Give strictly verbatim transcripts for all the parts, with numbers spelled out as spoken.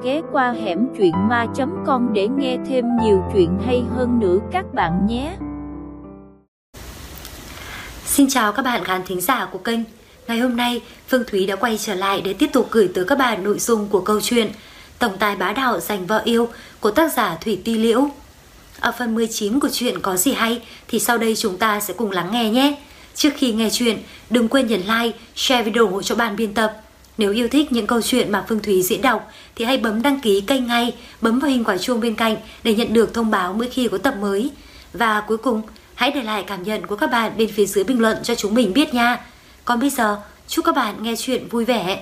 ghé qua hẻm truyện ma chấm com để nghe thêm nhiều chuyện hay hơn nữa các bạn nhé. Xin chào các bạn khán thính giả của kênh. Ngày hôm nay, Phương Thúy đã quay trở lại để tiếp tục gửi tới các bạn nội dung của câu chuyện Tổng tài bá đạo giành vợ yêu của tác giả Thủy Ti Liễu. Ở phần mười chín của chuyện có gì hay thì sau đây chúng ta sẽ cùng lắng nghe nhé. Trước khi nghe chuyện, đừng quên nhấn like, share video ủng hộ cho ban biên tập. Nếu yêu thích những câu chuyện mà Phương Thúy diễn đọc thì hãy bấm đăng ký kênh ngay, bấm vào hình quả chuông bên cạnh để nhận được thông báo mỗi khi có tập mới. Và cuối cùng, hãy để lại cảm nhận của các bạn bên phía dưới bình luận cho chúng mình biết nha. Còn bây giờ, chúc các bạn nghe chuyện vui vẻ.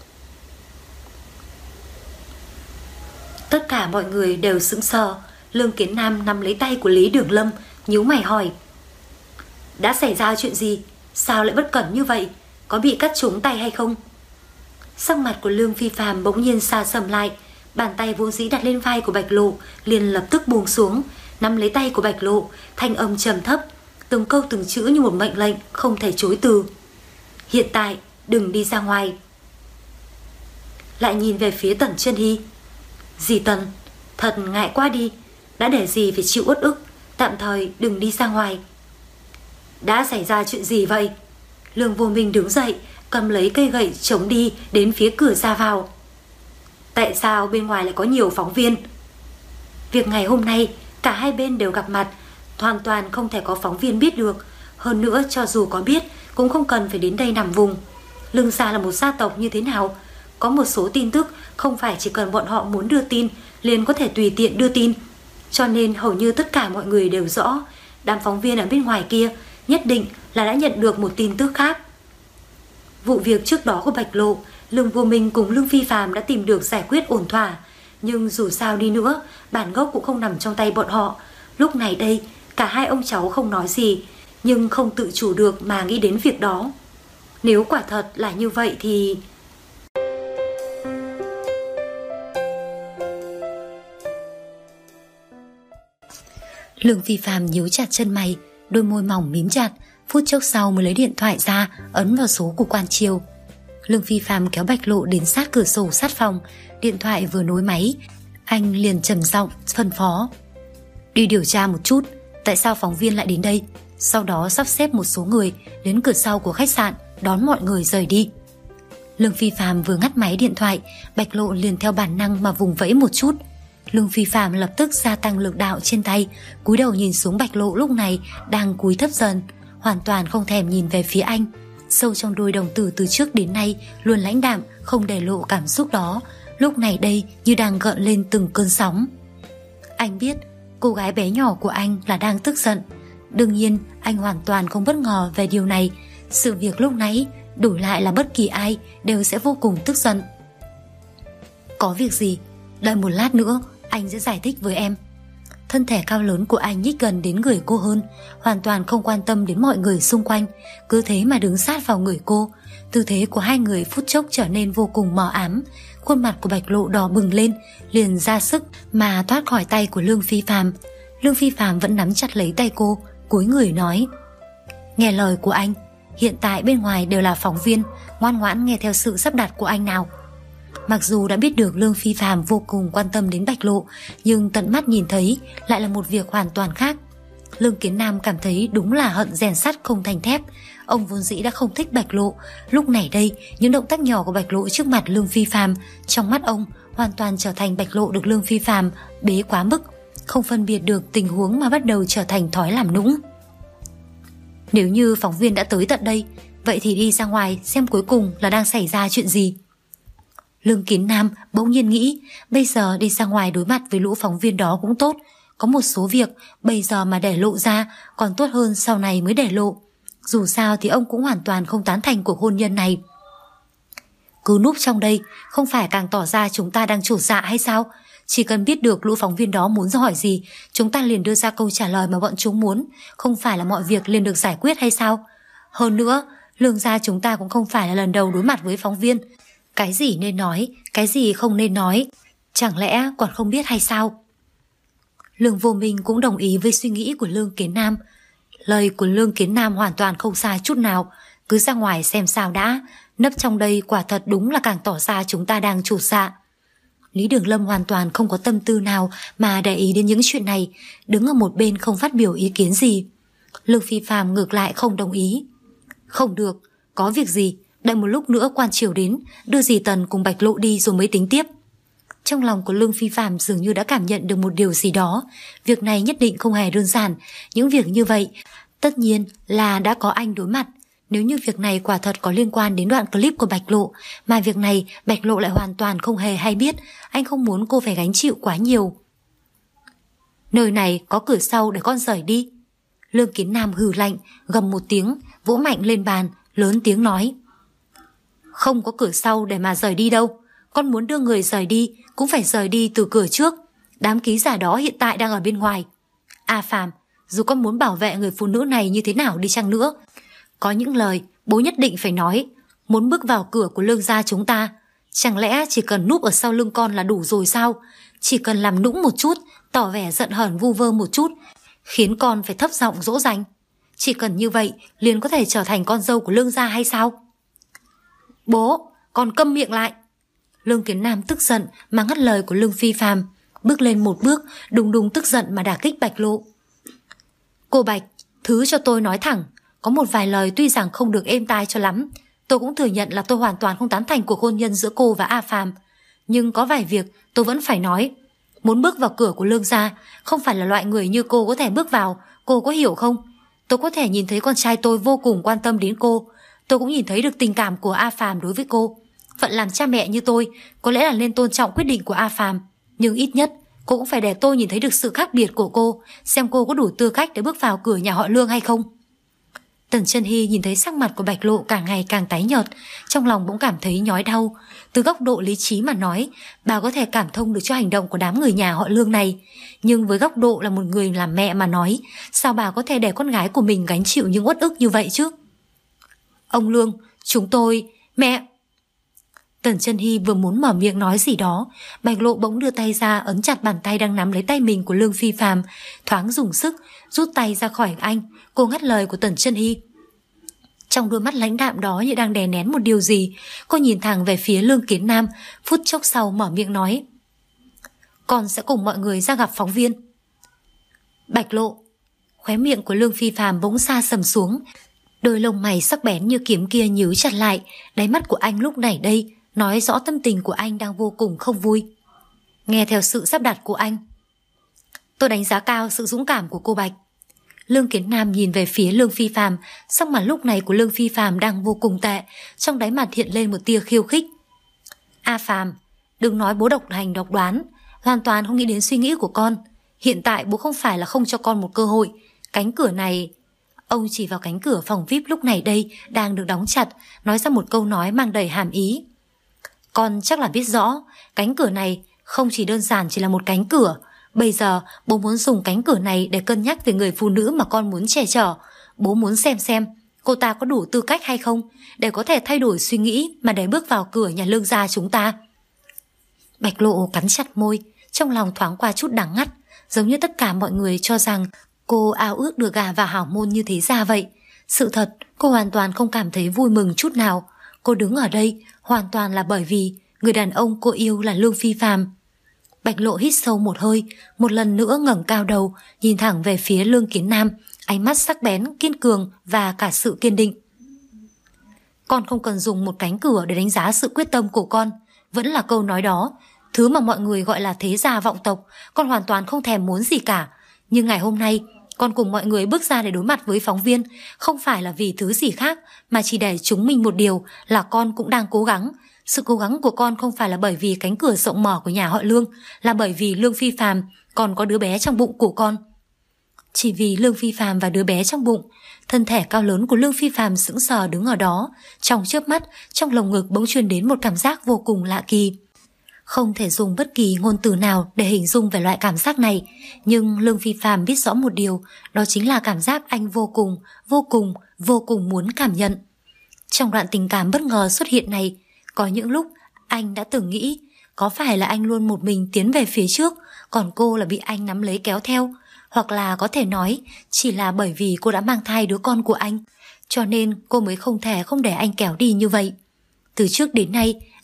Tất cả mọi người đều sững sờ. Lương Kiến Nam nắm lấy tay của Lý Đường Lâm, nhíu mày hỏi: đã xảy ra chuyện gì? Sao lại bất cẩn như vậy? Có bị cắt trúng tay hay không? Sắc mặt của Lương Phi Phàm bỗng nhiên xa sầm lại. Bàn tay vốn dĩ đặt lên vai của Bạch Lộ liền lập tức buông xuống, nắm lấy tay của Bạch Lộ, thanh âm trầm thấp, từng câu từng chữ như một mệnh lệnh không thể chối từ. Hiện tại đừng đi ra ngoài. Lại nhìn về phía Tần Chân Hy. Dì Tần, thật ngại quá đi, đã để dì phải chịu uất ức, tạm thời đừng đi ra ngoài. Đã xảy ra chuyện gì vậy? Lương Vô Minh đứng dậy, cầm lấy cây gậy chống đi đến phía cửa ra vào. Tại sao bên ngoài lại có nhiều phóng viên? Việc ngày hôm nay cả hai bên đều gặp mặt, hoàn toàn không thể có phóng viên biết được. Hơn nữa cho dù có biết cũng không cần phải đến đây nằm vùng. Lương gia là một gia tộc như thế nào? Có một số tin tức không phải chỉ cần bọn họ muốn đưa tin liền có thể tùy tiện đưa tin. Cho nên hầu như tất cả mọi người đều rõ đám phóng viên ở bên ngoài kia nhất định là đã nhận được một tin tức khác. Vụ việc trước đó của Bạch Lộ, Lương Vô Minh cùng Lương Phi Phàm đã tìm được giải quyết ổn thỏa. Nhưng dù sao đi nữa, bản gốc cũng không nằm trong tay bọn họ. Lúc này đây, cả hai ông cháu không nói gì, nhưng không tự chủ được mà nghĩ đến việc đó. Nếu quả thật là như vậy thì... Lương Phi Phàm nhíu chặt chân mày, đôi môi mỏng mím chặt, phút chốc sau mới lấy điện thoại ra, ấn vào số của quan triều. Lương Phi Phàm kéo Bạch Lộ đến sát cửa sổ sát phòng, điện thoại vừa nối máy, anh liền trầm giọng phân phó: đi điều tra một chút, tại sao phóng viên lại đến đây, sau đó sắp xếp một số người đến cửa sau của khách sạn đón mọi người rời đi. Lương Phi Phàm vừa ngắt máy điện thoại, Bạch Lộ liền theo bản năng mà vùng vẫy một chút. Lương Phi Phàm lập tức gia tăng lực đạo trên tay, cúi đầu nhìn xuống Bạch Lộ lúc này đang cúi thấp dần, hoàn toàn không thèm nhìn về phía anh. Sâu trong đôi đồng tử từ trước đến nay luôn lãnh đạm, không để lộ cảm xúc đó, lúc này đây như đang gợn lên từng cơn sóng. Anh biết cô gái bé nhỏ của anh là đang tức giận. Đương nhiên anh hoàn toàn không bất ngờ về điều này. Sự việc lúc nãy đổi lại là bất kỳ ai đều sẽ vô cùng tức giận. Có việc gì? Đợi một lát nữa anh sẽ giải thích với em. Thân thể cao lớn của anh nhích gần đến người cô hơn, hoàn toàn không quan tâm đến mọi người xung quanh, cứ thế mà đứng sát vào người cô. Tư thế của hai người phút chốc trở nên vô cùng mờ ám. Khuôn mặt của Bạch Lộ đỏ bừng lên, liền ra sức mà thoát khỏi tay của Lương Phi Phàm. Lương Phi Phàm vẫn nắm chặt lấy tay cô, cúi người nói: nghe lời của anh, hiện tại bên ngoài đều là phóng viên, ngoan ngoãn nghe theo sự sắp đặt của anh nào. Mặc dù đã biết được Lương Phi Phàm vô cùng quan tâm đến Bạch Lộ, nhưng tận mắt nhìn thấy lại là một việc hoàn toàn khác. Lương Kiến Nam cảm thấy đúng là hận rèn sắt không thành thép. Ông vốn dĩ đã không thích Bạch Lộ, lúc này đây những động tác nhỏ của Bạch Lộ trước mặt Lương Phi Phàm, trong mắt ông hoàn toàn trở thành Bạch Lộ được Lương Phi Phàm bế quá mức, không phân biệt được tình huống mà bắt đầu trở thành thói làm nũng. Nếu như phóng viên đã tới tận đây, vậy thì đi ra ngoài xem cuối cùng là đang xảy ra chuyện gì. Lương Kiến Nam bỗng nhiên nghĩ, bây giờ đi ra ngoài đối mặt với lũ phóng viên đó cũng tốt. Có một số việc bây giờ mà để lộ ra còn tốt hơn sau này mới để lộ. Dù sao thì ông cũng hoàn toàn không tán thành cuộc hôn nhân này. Cứ núp trong đây không phải càng tỏ ra chúng ta đang trột dạ hay sao? Chỉ cần biết được lũ phóng viên đó muốn hỏi gì, chúng ta liền đưa ra câu trả lời mà bọn chúng muốn. Không phải là mọi việc liền được giải quyết hay sao? Hơn nữa, Lương gia chúng ta cũng không phải là lần đầu đối mặt với phóng viên. Cái gì nên nói, cái gì không nên nói, chẳng lẽ còn không biết hay sao? Lương Vô Minh cũng đồng ý với suy nghĩ của Lương Kiến Nam. Lời của Lương Kiến Nam hoàn toàn không sai chút nào. Cứ ra ngoài xem sao đã, nấp trong đây quả thật đúng là càng tỏ ra chúng ta đang trột dạ. Lý Đường Lâm hoàn toàn không có tâm tư nào mà để ý đến những chuyện này, đứng ở một bên không phát biểu ý kiến gì. Lương Phi Phàm ngược lại không đồng ý. Không được, có việc gì, đợi một lúc nữa quan triều đến, đưa dì Tần cùng Bạch Lộ đi rồi mới tính tiếp. Trong lòng của Lương Phi Phàm dường như đã cảm nhận được một điều gì đó. Việc này nhất định không hề đơn giản. Những việc như vậy tất nhiên là đã có anh đối mặt. Nếu như việc này quả thật có liên quan đến đoạn clip của Bạch Lộ, mà việc này Bạch Lộ lại hoàn toàn không hề hay biết, anh không muốn cô phải gánh chịu quá nhiều. Nơi này có cửa sau để con rời đi. Lương Kiến Nam hừ lạnh, gầm một tiếng, vỗ mạnh lên bàn, lớn tiếng nói. Không có cửa sau để mà rời đi đâu. Con muốn đưa người rời đi cũng phải rời đi từ cửa trước. Đám ký giả đó hiện tại đang ở bên ngoài. A Phàm, dù con muốn bảo vệ người phụ nữ này như thế nào đi chăng nữa, có những lời bố nhất định phải nói. Muốn bước vào cửa của Lương gia chúng ta, chẳng lẽ chỉ cần núp ở sau lưng con là đủ rồi sao? Chỉ cần làm nũng một chút, tỏ vẻ giận hờn vu vơ một chút, khiến con phải thấp giọng dỗ dành, chỉ cần như vậy liền có thể trở thành con dâu của Lương gia hay sao? Bố, con câm miệng lại. Lương Kiến Nam tức giận mà ngắt lời của Lương Phi Phàm, bước lên một bước, đùng đùng tức giận mà đả kích Bạch Lộ. Cô Bạch, thứ cho tôi nói thẳng, có một vài lời tuy rằng không được êm tai cho lắm, tôi cũng thừa nhận là tôi hoàn toàn không tán thành cuộc hôn nhân giữa cô và A Phàm, nhưng có vài việc tôi vẫn phải nói. Muốn bước vào cửa của Lương gia, không phải là loại người như cô có thể bước vào, cô có hiểu không? Tôi có thể nhìn thấy con trai tôi vô cùng quan tâm đến cô, tôi cũng nhìn thấy được tình cảm của A Phàm đối với cô. Phận làm cha mẹ như tôi, có lẽ là nên tôn trọng quyết định của A Phàm, nhưng ít nhất cô cũng phải để tôi nhìn thấy được sự khác biệt của cô, xem cô có đủ tư cách để bước vào cửa nhà họ Lương hay không. Tần Chân Hy nhìn thấy sắc mặt của Bạch Lộ càng ngày càng tái nhợt, trong lòng cũng cảm thấy nhói đau. Từ góc độ lý trí mà nói, bà có thể cảm thông được cho hành động của đám người nhà họ Lương này, nhưng với góc độ là một người làm mẹ mà nói, sao bà có thể để con gái của mình gánh chịu những uất ức như vậy chứ? Ông Lương, chúng tôi... Mẹ... Tần Chân Hy vừa muốn mở miệng nói gì đó, Bạch Lộ bỗng đưa tay ra ấn chặt bàn tay đang nắm lấy tay mình của Lương Phi Phàm, thoáng dùng sức rút tay ra khỏi anh. Cô ngắt lời của Tần Chân Hy. Trong đôi mắt lãnh đạm đó như đang đè nén một điều gì, cô nhìn thẳng về phía Lương Kiến Nam, phút chốc sau mở miệng nói. Con sẽ cùng mọi người ra gặp phóng viên. Bạch Lộ. Khóe miệng của Lương Phi Phàm bỗng xa sầm xuống, đôi lông mày sắc bén như kiếm kia nhíu chặt lại. Đáy mắt của anh lúc này đây nói rõ tâm tình của anh đang vô cùng không vui. Nghe theo sự sắp đặt của anh, tôi đánh giá cao sự dũng cảm của cô Bạch. Lương Kiến Nam nhìn về phía Lương Phi Phàm, sắc mặt lúc này của Lương Phi Phàm đang vô cùng tệ, trong đáy mặt hiện lên một tia khiêu khích. A Phàm, đừng nói bố độc hành độc đoán, hoàn toàn không nghĩ đến suy nghĩ của con. Hiện tại bố không phải là không cho con một cơ hội. Cánh cửa này... Ông chỉ vào cánh cửa phòng vi ai pi lúc này đây đang được đóng chặt, nói ra một câu nói mang đầy hàm ý. Con chắc là biết rõ, cánh cửa này không chỉ đơn giản chỉ là một cánh cửa. Bây giờ bố muốn dùng cánh cửa này để cân nhắc về người phụ nữ mà con muốn che chở. Bố muốn xem xem cô ta có đủ tư cách hay không để có thể thay đổi suy nghĩ mà để bước vào cửa nhà Lương gia chúng ta. Bạch Lộ cắn chặt môi, trong lòng thoáng qua chút đắng ngắt, giống như tất cả mọi người cho rằng cô ao ước được gả vào hảo môn như thế ra vậy. Sự thật, cô hoàn toàn không cảm thấy vui mừng chút nào. Cô đứng ở đây hoàn toàn là bởi vì người đàn ông cô yêu là Lương Phi Phàm. Bạch Lộ hít sâu một hơi, một lần nữa ngẩng cao đầu, nhìn thẳng về phía Lương Kiến Nam, ánh mắt sắc bén, kiên cường và cả sự kiên định. Con không cần dùng một cánh cửa để đánh giá sự quyết tâm của con. Vẫn là câu nói đó, thứ mà mọi người gọi là thế gia vọng tộc, con hoàn toàn không thèm muốn gì cả. Nhưng ngày hôm nay, con cùng mọi người bước ra để đối mặt với phóng viên, không phải là vì thứ gì khác, mà chỉ để chứng minh một điều là con cũng đang cố gắng. Sự cố gắng của con không phải là bởi vì cánh cửa rộng mở của nhà họ Lương, là bởi vì Lương Phi Phàm còn có đứa bé trong bụng của con. Chỉ vì Lương Phi Phàm và đứa bé trong bụng, thân thể cao lớn của Lương Phi Phàm sững sờ đứng ở đó. Trong chớp mắt, trong lồng ngực bỗng truyền đến một cảm giác vô cùng lạ kỳ. Không thể dùng bất kỳ ngôn từ nào để hình dung về loại cảm giác này, nhưng Lương Phi Phàm biết rõ một điều, đó chính là cảm giác anh vô cùng, vô cùng, vô cùng muốn cảm nhận. Trong đoạn tình cảm bất ngờ xuất hiện này, có những lúc anh đã từng nghĩ, có phải là anh luôn một mình tiến về phía trước, còn cô là bị anh nắm lấy kéo theo, hoặc là có thể nói chỉ là bởi vì cô đã mang thai đứa con của anh, cho nên cô mới không thể không để anh kéo đi như vậy. Từ trước đến nay,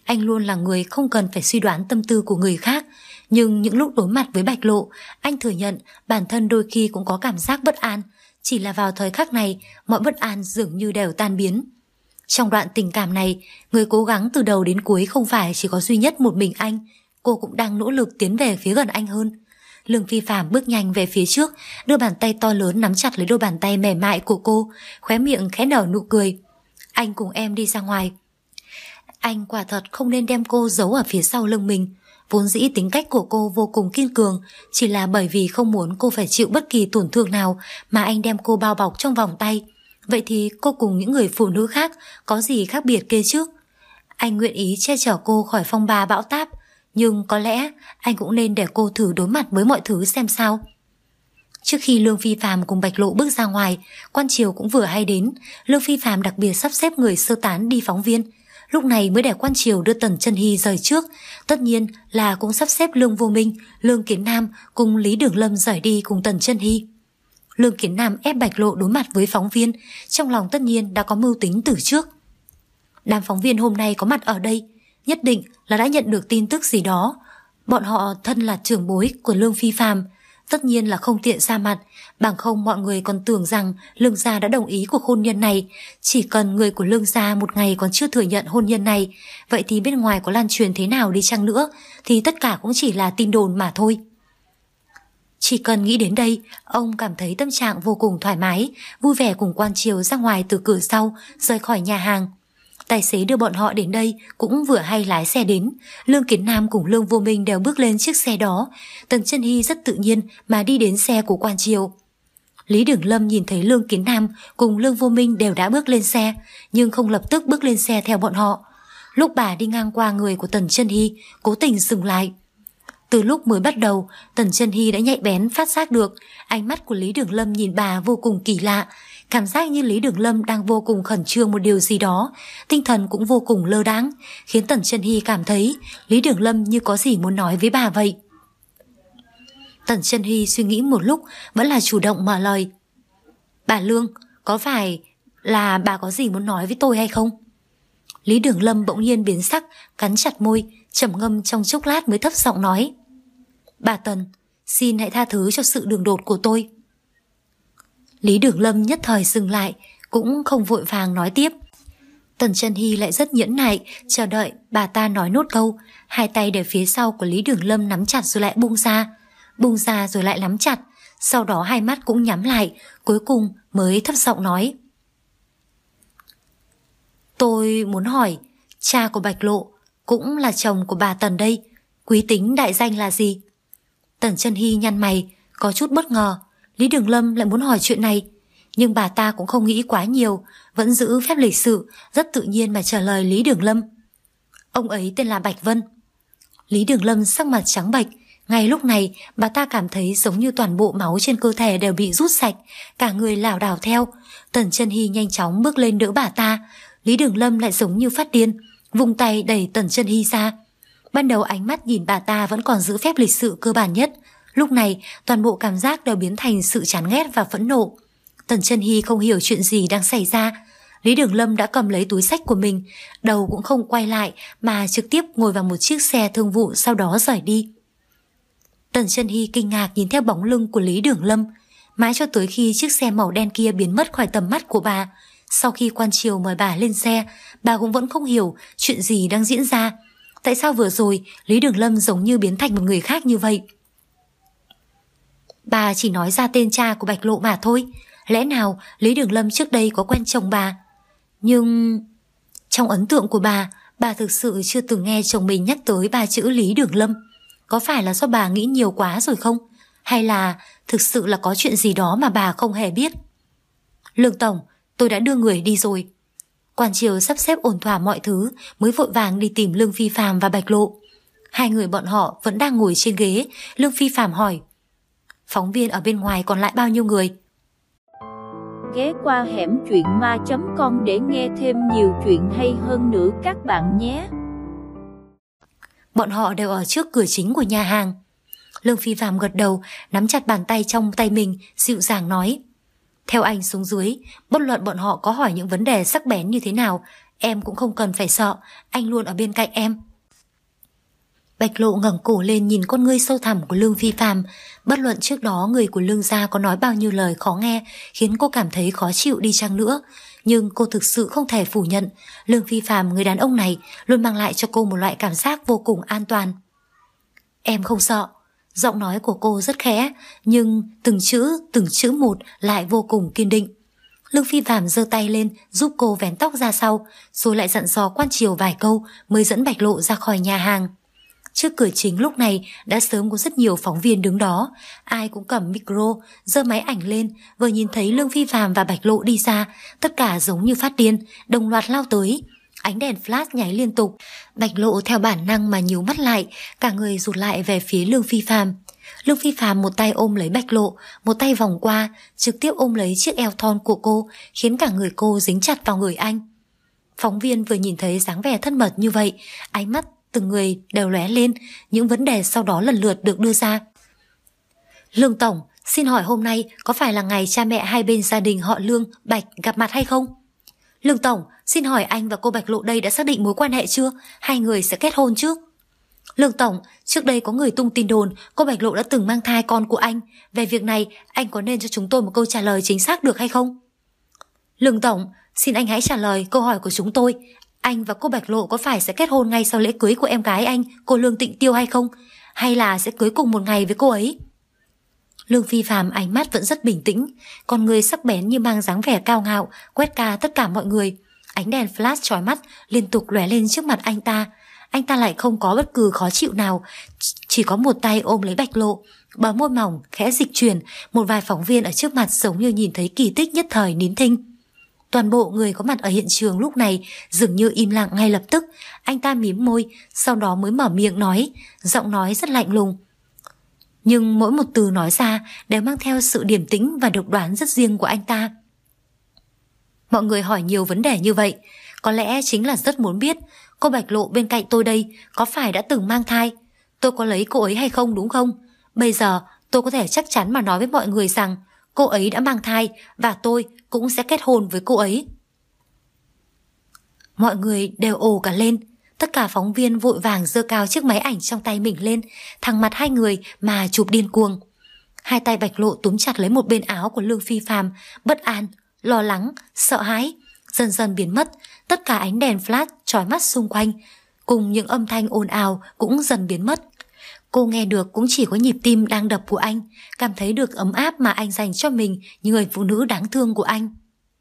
Anh luôn là người không cần phải suy đoán tâm tư của người khác, nhưng những lúc đối mặt với Bạch Lộ, anh thừa nhận bản thân đôi khi cũng có cảm giác bất an. Chỉ là vào thời khắc này, mọi bất an dường như đều tan biến. Trong đoạn tình cảm này, người cố gắng từ đầu đến cuối không phải chỉ có duy nhất một mình anh, cô cũng đang nỗ lực tiến về phía gần anh hơn. Lương Phi Phạm bước nhanh về phía trước, đưa bàn tay to lớn nắm chặt lấy đôi bàn tay mềm mại của cô, khóe miệng khẽ nở nụ cười. Anh cùng em đi ra ngoài. Anh quả thật không nên đem cô giấu ở phía sau lưng mình. Vốn dĩ tính cách của cô vô cùng kiên cường, chỉ là bởi vì không muốn cô phải chịu bất kỳ tổn thương nào mà anh đem cô bao bọc trong vòng tay. Vậy thì cô cùng những người phụ nữ khác có gì khác biệt kia chứ? Anh nguyện ý che chở cô khỏi phong ba bão táp, nhưng có lẽ anh cũng nên để cô thử đối mặt với mọi thứ xem sao. Trước khi Lương Phi Phạm cùng Bạch Lộ bước ra ngoài, quan triều cũng vừa hay đến. Lương Phi Phạm đặc biệt sắp xếp người sơ tán đi phóng viên, lúc này mới để quan triều đưa Tần Chân Hy rời trước. Tất nhiên là cũng sắp xếp Lương Vô Minh, Lương Kiến Nam cùng Lý Đường Lâm rời đi cùng Tần Chân Hy. Lương Kiến Nam ép Bạch Lộ đối mặt với phóng viên, trong lòng tất nhiên đã có mưu tính từ trước. Đám phóng viên hôm nay có mặt ở đây, nhất định là đã nhận được tin tức gì đó. Bọn họ thân là trưởng bối của Lương Phi Phạm, tất nhiên là không tiện ra mặt, bằng không mọi người còn tưởng rằng Lương gia đã đồng ý cuộc hôn nhân này. Chỉ cần người của Lương gia một ngày còn chưa thừa nhận hôn nhân này, vậy thì bên ngoài có lan truyền thế nào đi chăng nữa thì tất cả cũng chỉ là tin đồn mà thôi. Chỉ cần nghĩ đến đây, ông cảm thấy tâm trạng vô cùng thoải mái, vui vẻ cùng quan triều ra ngoài từ cửa sau, rời khỏi nhà hàng. Tài xế đưa bọn họ đến đây cũng vừa hay lái xe đến. Lương Kiến Nam cùng Lương Vô Minh đều bước lên chiếc xe đó. Tần Chân Hy rất tự nhiên mà đi đến xe của quan triều. Lý Đường Lâm nhìn thấy Lương Kiến Nam cùng Lương Vô Minh đều đã bước lên xe, nhưng không lập tức bước lên xe theo bọn họ. Lúc bà đi ngang qua người của Tần Chân Hy, cố tình dừng lại. Từ lúc mới bắt đầu, Tần Chân Hy đã nhạy bén phát giác được ánh mắt của Lý Đường Lâm nhìn bà vô cùng kỳ lạ. Cảm giác như Lý Đường Lâm đang vô cùng khẩn trương một điều gì đó, tinh thần cũng vô cùng lơ đãng, khiến Tần Chân Hy cảm thấy Lý Đường Lâm như có gì muốn nói với bà vậy. Tần Chân Hy suy nghĩ một lúc, vẫn là chủ động mở lời. Bà Lương, có phải là bà có gì muốn nói với tôi hay không? Lý Đường Lâm bỗng nhiên biến sắc, cắn chặt môi, trầm ngâm trong chốc lát mới thấp giọng nói. Bà Tần, xin hãy tha thứ cho sự đường đột của tôi. Lý Đường Lâm nhất thời dừng lại, cũng không vội vàng nói tiếp. Tần Chân Hy lại rất nhẫn nại, chờ đợi bà ta nói nốt câu, hai tay để phía sau của Lý Đường Lâm nắm chặt rồi lại buông ra, buông ra rồi lại nắm chặt, sau đó hai mắt cũng nhắm lại, cuối cùng mới thấp giọng nói. Tôi muốn hỏi, cha của Bạch Lộ cũng là chồng của bà Tần đây, quý tính đại danh là gì? Tần Chân Hy nhăn mày, có chút bất ngờ. Lý Đường Lâm lại muốn hỏi chuyện này, nhưng bà ta cũng không nghĩ quá nhiều, vẫn giữ phép lịch sự, rất tự nhiên mà trả lời Lý Đường Lâm. Ông ấy tên là Bạch Vân. Lý Đường Lâm sắc mặt trắng bệch, ngay lúc này bà ta cảm thấy giống như toàn bộ máu trên cơ thể đều bị rút sạch, cả người lảo đảo theo. Tần Chân Hy nhanh chóng bước lên đỡ bà ta, Lý Đường Lâm lại giống như phát điên, vung tay đẩy Tần Chân Hy ra. Ban đầu ánh mắt nhìn bà ta vẫn còn giữ phép lịch sự cơ bản nhất, lúc này toàn bộ cảm giác đều biến thành sự chán ghét và phẫn nộ. Tần Chân Hy không hiểu chuyện gì đang xảy ra. Lý Đường Lâm đã cầm lấy túi xách của mình, đầu cũng không quay lại mà trực tiếp ngồi vào một chiếc xe thương vụ, sau đó rời đi. Tần Chân Hy kinh ngạc nhìn theo bóng lưng của Lý Đường Lâm, mãi cho tới khi chiếc xe màu đen kia biến mất khỏi tầm mắt của bà. Sau khi quan triều mời bà lên xe, bà cũng vẫn không hiểu chuyện gì đang diễn ra. Tại sao vừa rồi Lý Đường Lâm giống như biến thành một người khác như vậy? Bà chỉ nói ra tên cha của Bạch Lộ mà thôi, lẽ nào Lý Đường Lâm trước đây có quen chồng bà? Nhưng trong ấn tượng của bà, bà thực sự chưa từng nghe chồng mình nhắc tới ba chữ Lý Đường Lâm. Có phải là do bà nghĩ nhiều quá rồi không? Hay là thực sự là có chuyện gì đó mà bà không hề biết? Lương Tổng, tôi đã đưa người đi rồi. Quan triều sắp xếp ổn thỏa mọi thứ mới vội vàng đi tìm Lương Phi Phạm và Bạch Lộ. Hai người bọn họ vẫn đang ngồi trên ghế. Lương Phi Phạm hỏi, phóng viên ở bên ngoài còn lại bao nhiêu người? Ghé qua hẻm truyện ma chấm com để nghe thêm nhiều chuyện hay hơn nữa các bạn nhé. Bọn họ đều ở trước cửa chính của nhà hàng. Lương Phi Phạm gật đầu, nắm chặt bàn tay trong tay mình, dịu dàng nói, theo anh xuống dưới, bất luận bọn họ có hỏi những vấn đề sắc bén như thế nào, em cũng không cần phải sợ, anh luôn ở bên cạnh em. Bạch Lộ ngẩng cổ lên nhìn con ngươi sâu thẳm của Lương Phi Phàm. Bất luận trước đó người của Lương gia có nói bao nhiêu lời khó nghe khiến cô cảm thấy khó chịu đi chăng nữa, nhưng cô thực sự không thể phủ nhận Lương Phi Phàm, người đàn ông này, luôn mang lại cho cô một loại cảm giác vô cùng an toàn. Em không sợ. Giọng nói của cô rất khẽ, nhưng từng chữ, từng chữ một lại vô cùng kiên định. Lương Phi Phàm giơ tay lên giúp cô vén tóc ra sau, rồi lại dặn dò quan triều vài câu mới dẫn Bạch Lộ ra khỏi nhà hàng. Trước cửa chính lúc này đã sớm có rất nhiều phóng viên đứng đó, ai cũng cầm micro, giơ máy ảnh lên. Vừa nhìn thấy Lương Phi Phàm và Bạch Lộ đi ra, tất cả giống như phát điên, đồng loạt lao tới. Ánh đèn flash nháy liên tục, Bạch Lộ theo bản năng mà nhíu mắt lại, cả người rụt lại về phía Lương Phi Phàm. Lương Phi Phàm một tay ôm lấy Bạch Lộ, một tay vòng qua, trực tiếp ôm lấy chiếc eo thon của cô, khiến cả người cô dính chặt vào người anh. Phóng viên vừa nhìn thấy dáng vẻ thân mật như vậy, ánh mắt từng người đều lóe lên, những vấn đề sau đó lần lượt được đưa ra. Lương Tổng, xin hỏi hôm nay có phải là ngày cha mẹ hai bên gia đình họ Lương, Bạch gặp mặt hay không? Lương Tổng, xin hỏi anh và cô Bạch Lộ đây đã xác định mối quan hệ chưa? Hai người sẽ kết hôn chứ? Lương Tổng, trước đây có người tung tin đồn cô Bạch Lộ đã từng mang thai con của anh. Về việc này, anh có nên cho chúng tôi một câu trả lời chính xác được hay không? Lương Tổng, xin anh hãy trả lời câu hỏi của chúng tôi. Anh và cô Bạch Lộ có phải sẽ kết hôn ngay sau lễ cưới của em gái anh, cô Lương Tịnh Tiêu hay không? Hay là sẽ cưới cùng một ngày với cô ấy? Lương Phi Phàm ánh mắt vẫn rất bình tĩnh, con người sắc bén như mang dáng vẻ cao ngạo, quét qua tất cả mọi người. Ánh đèn flash chói mắt liên tục lóe lên trước mặt anh ta. Anh ta lại không có bất cứ khó chịu nào, chỉ có một tay ôm lấy Bạch Lộ, bờ môi mỏng khẽ dịch chuyển. Một vài phóng viên ở trước mặt giống như nhìn thấy kỳ tích nhất thời nín thinh. Toàn bộ người có mặt ở hiện trường lúc này dường như im lặng ngay lập tức. Anh ta mím môi, sau đó mới mở miệng nói, giọng nói rất lạnh lùng, nhưng mỗi một từ nói ra đều mang theo sự điềm tĩnh và độc đoán rất riêng của anh ta. Mọi người hỏi nhiều vấn đề như vậy, có lẽ chính là rất muốn biết cô Bạch Lộ bên cạnh tôi đây có phải đã từng mang thai, tôi có lấy cô ấy hay không, đúng không? Bây giờ tôi có thể chắc chắn mà nói với mọi người rằng cô ấy đã mang thai và tôi cũng sẽ kết hôn với cô ấy. Mọi người đều ồ cả lên. Tất cả phóng viên vội vàng giơ cao chiếc máy ảnh trong tay mình lên, thẳng mặt hai người mà chụp điên cuồng. Hai tay Bạch Lộ túm chặt lấy một bên áo của Lương Phi Phàm, bất an, lo lắng, sợ hãi dần dần biến mất. Tất cả ánh đèn flash chói mắt xung quanh cùng những âm thanh ồn ào cũng dần biến mất. Cô nghe được cũng chỉ có nhịp tim đang đập của anh, cảm thấy được ấm áp mà anh dành cho mình như người phụ nữ đáng thương của anh.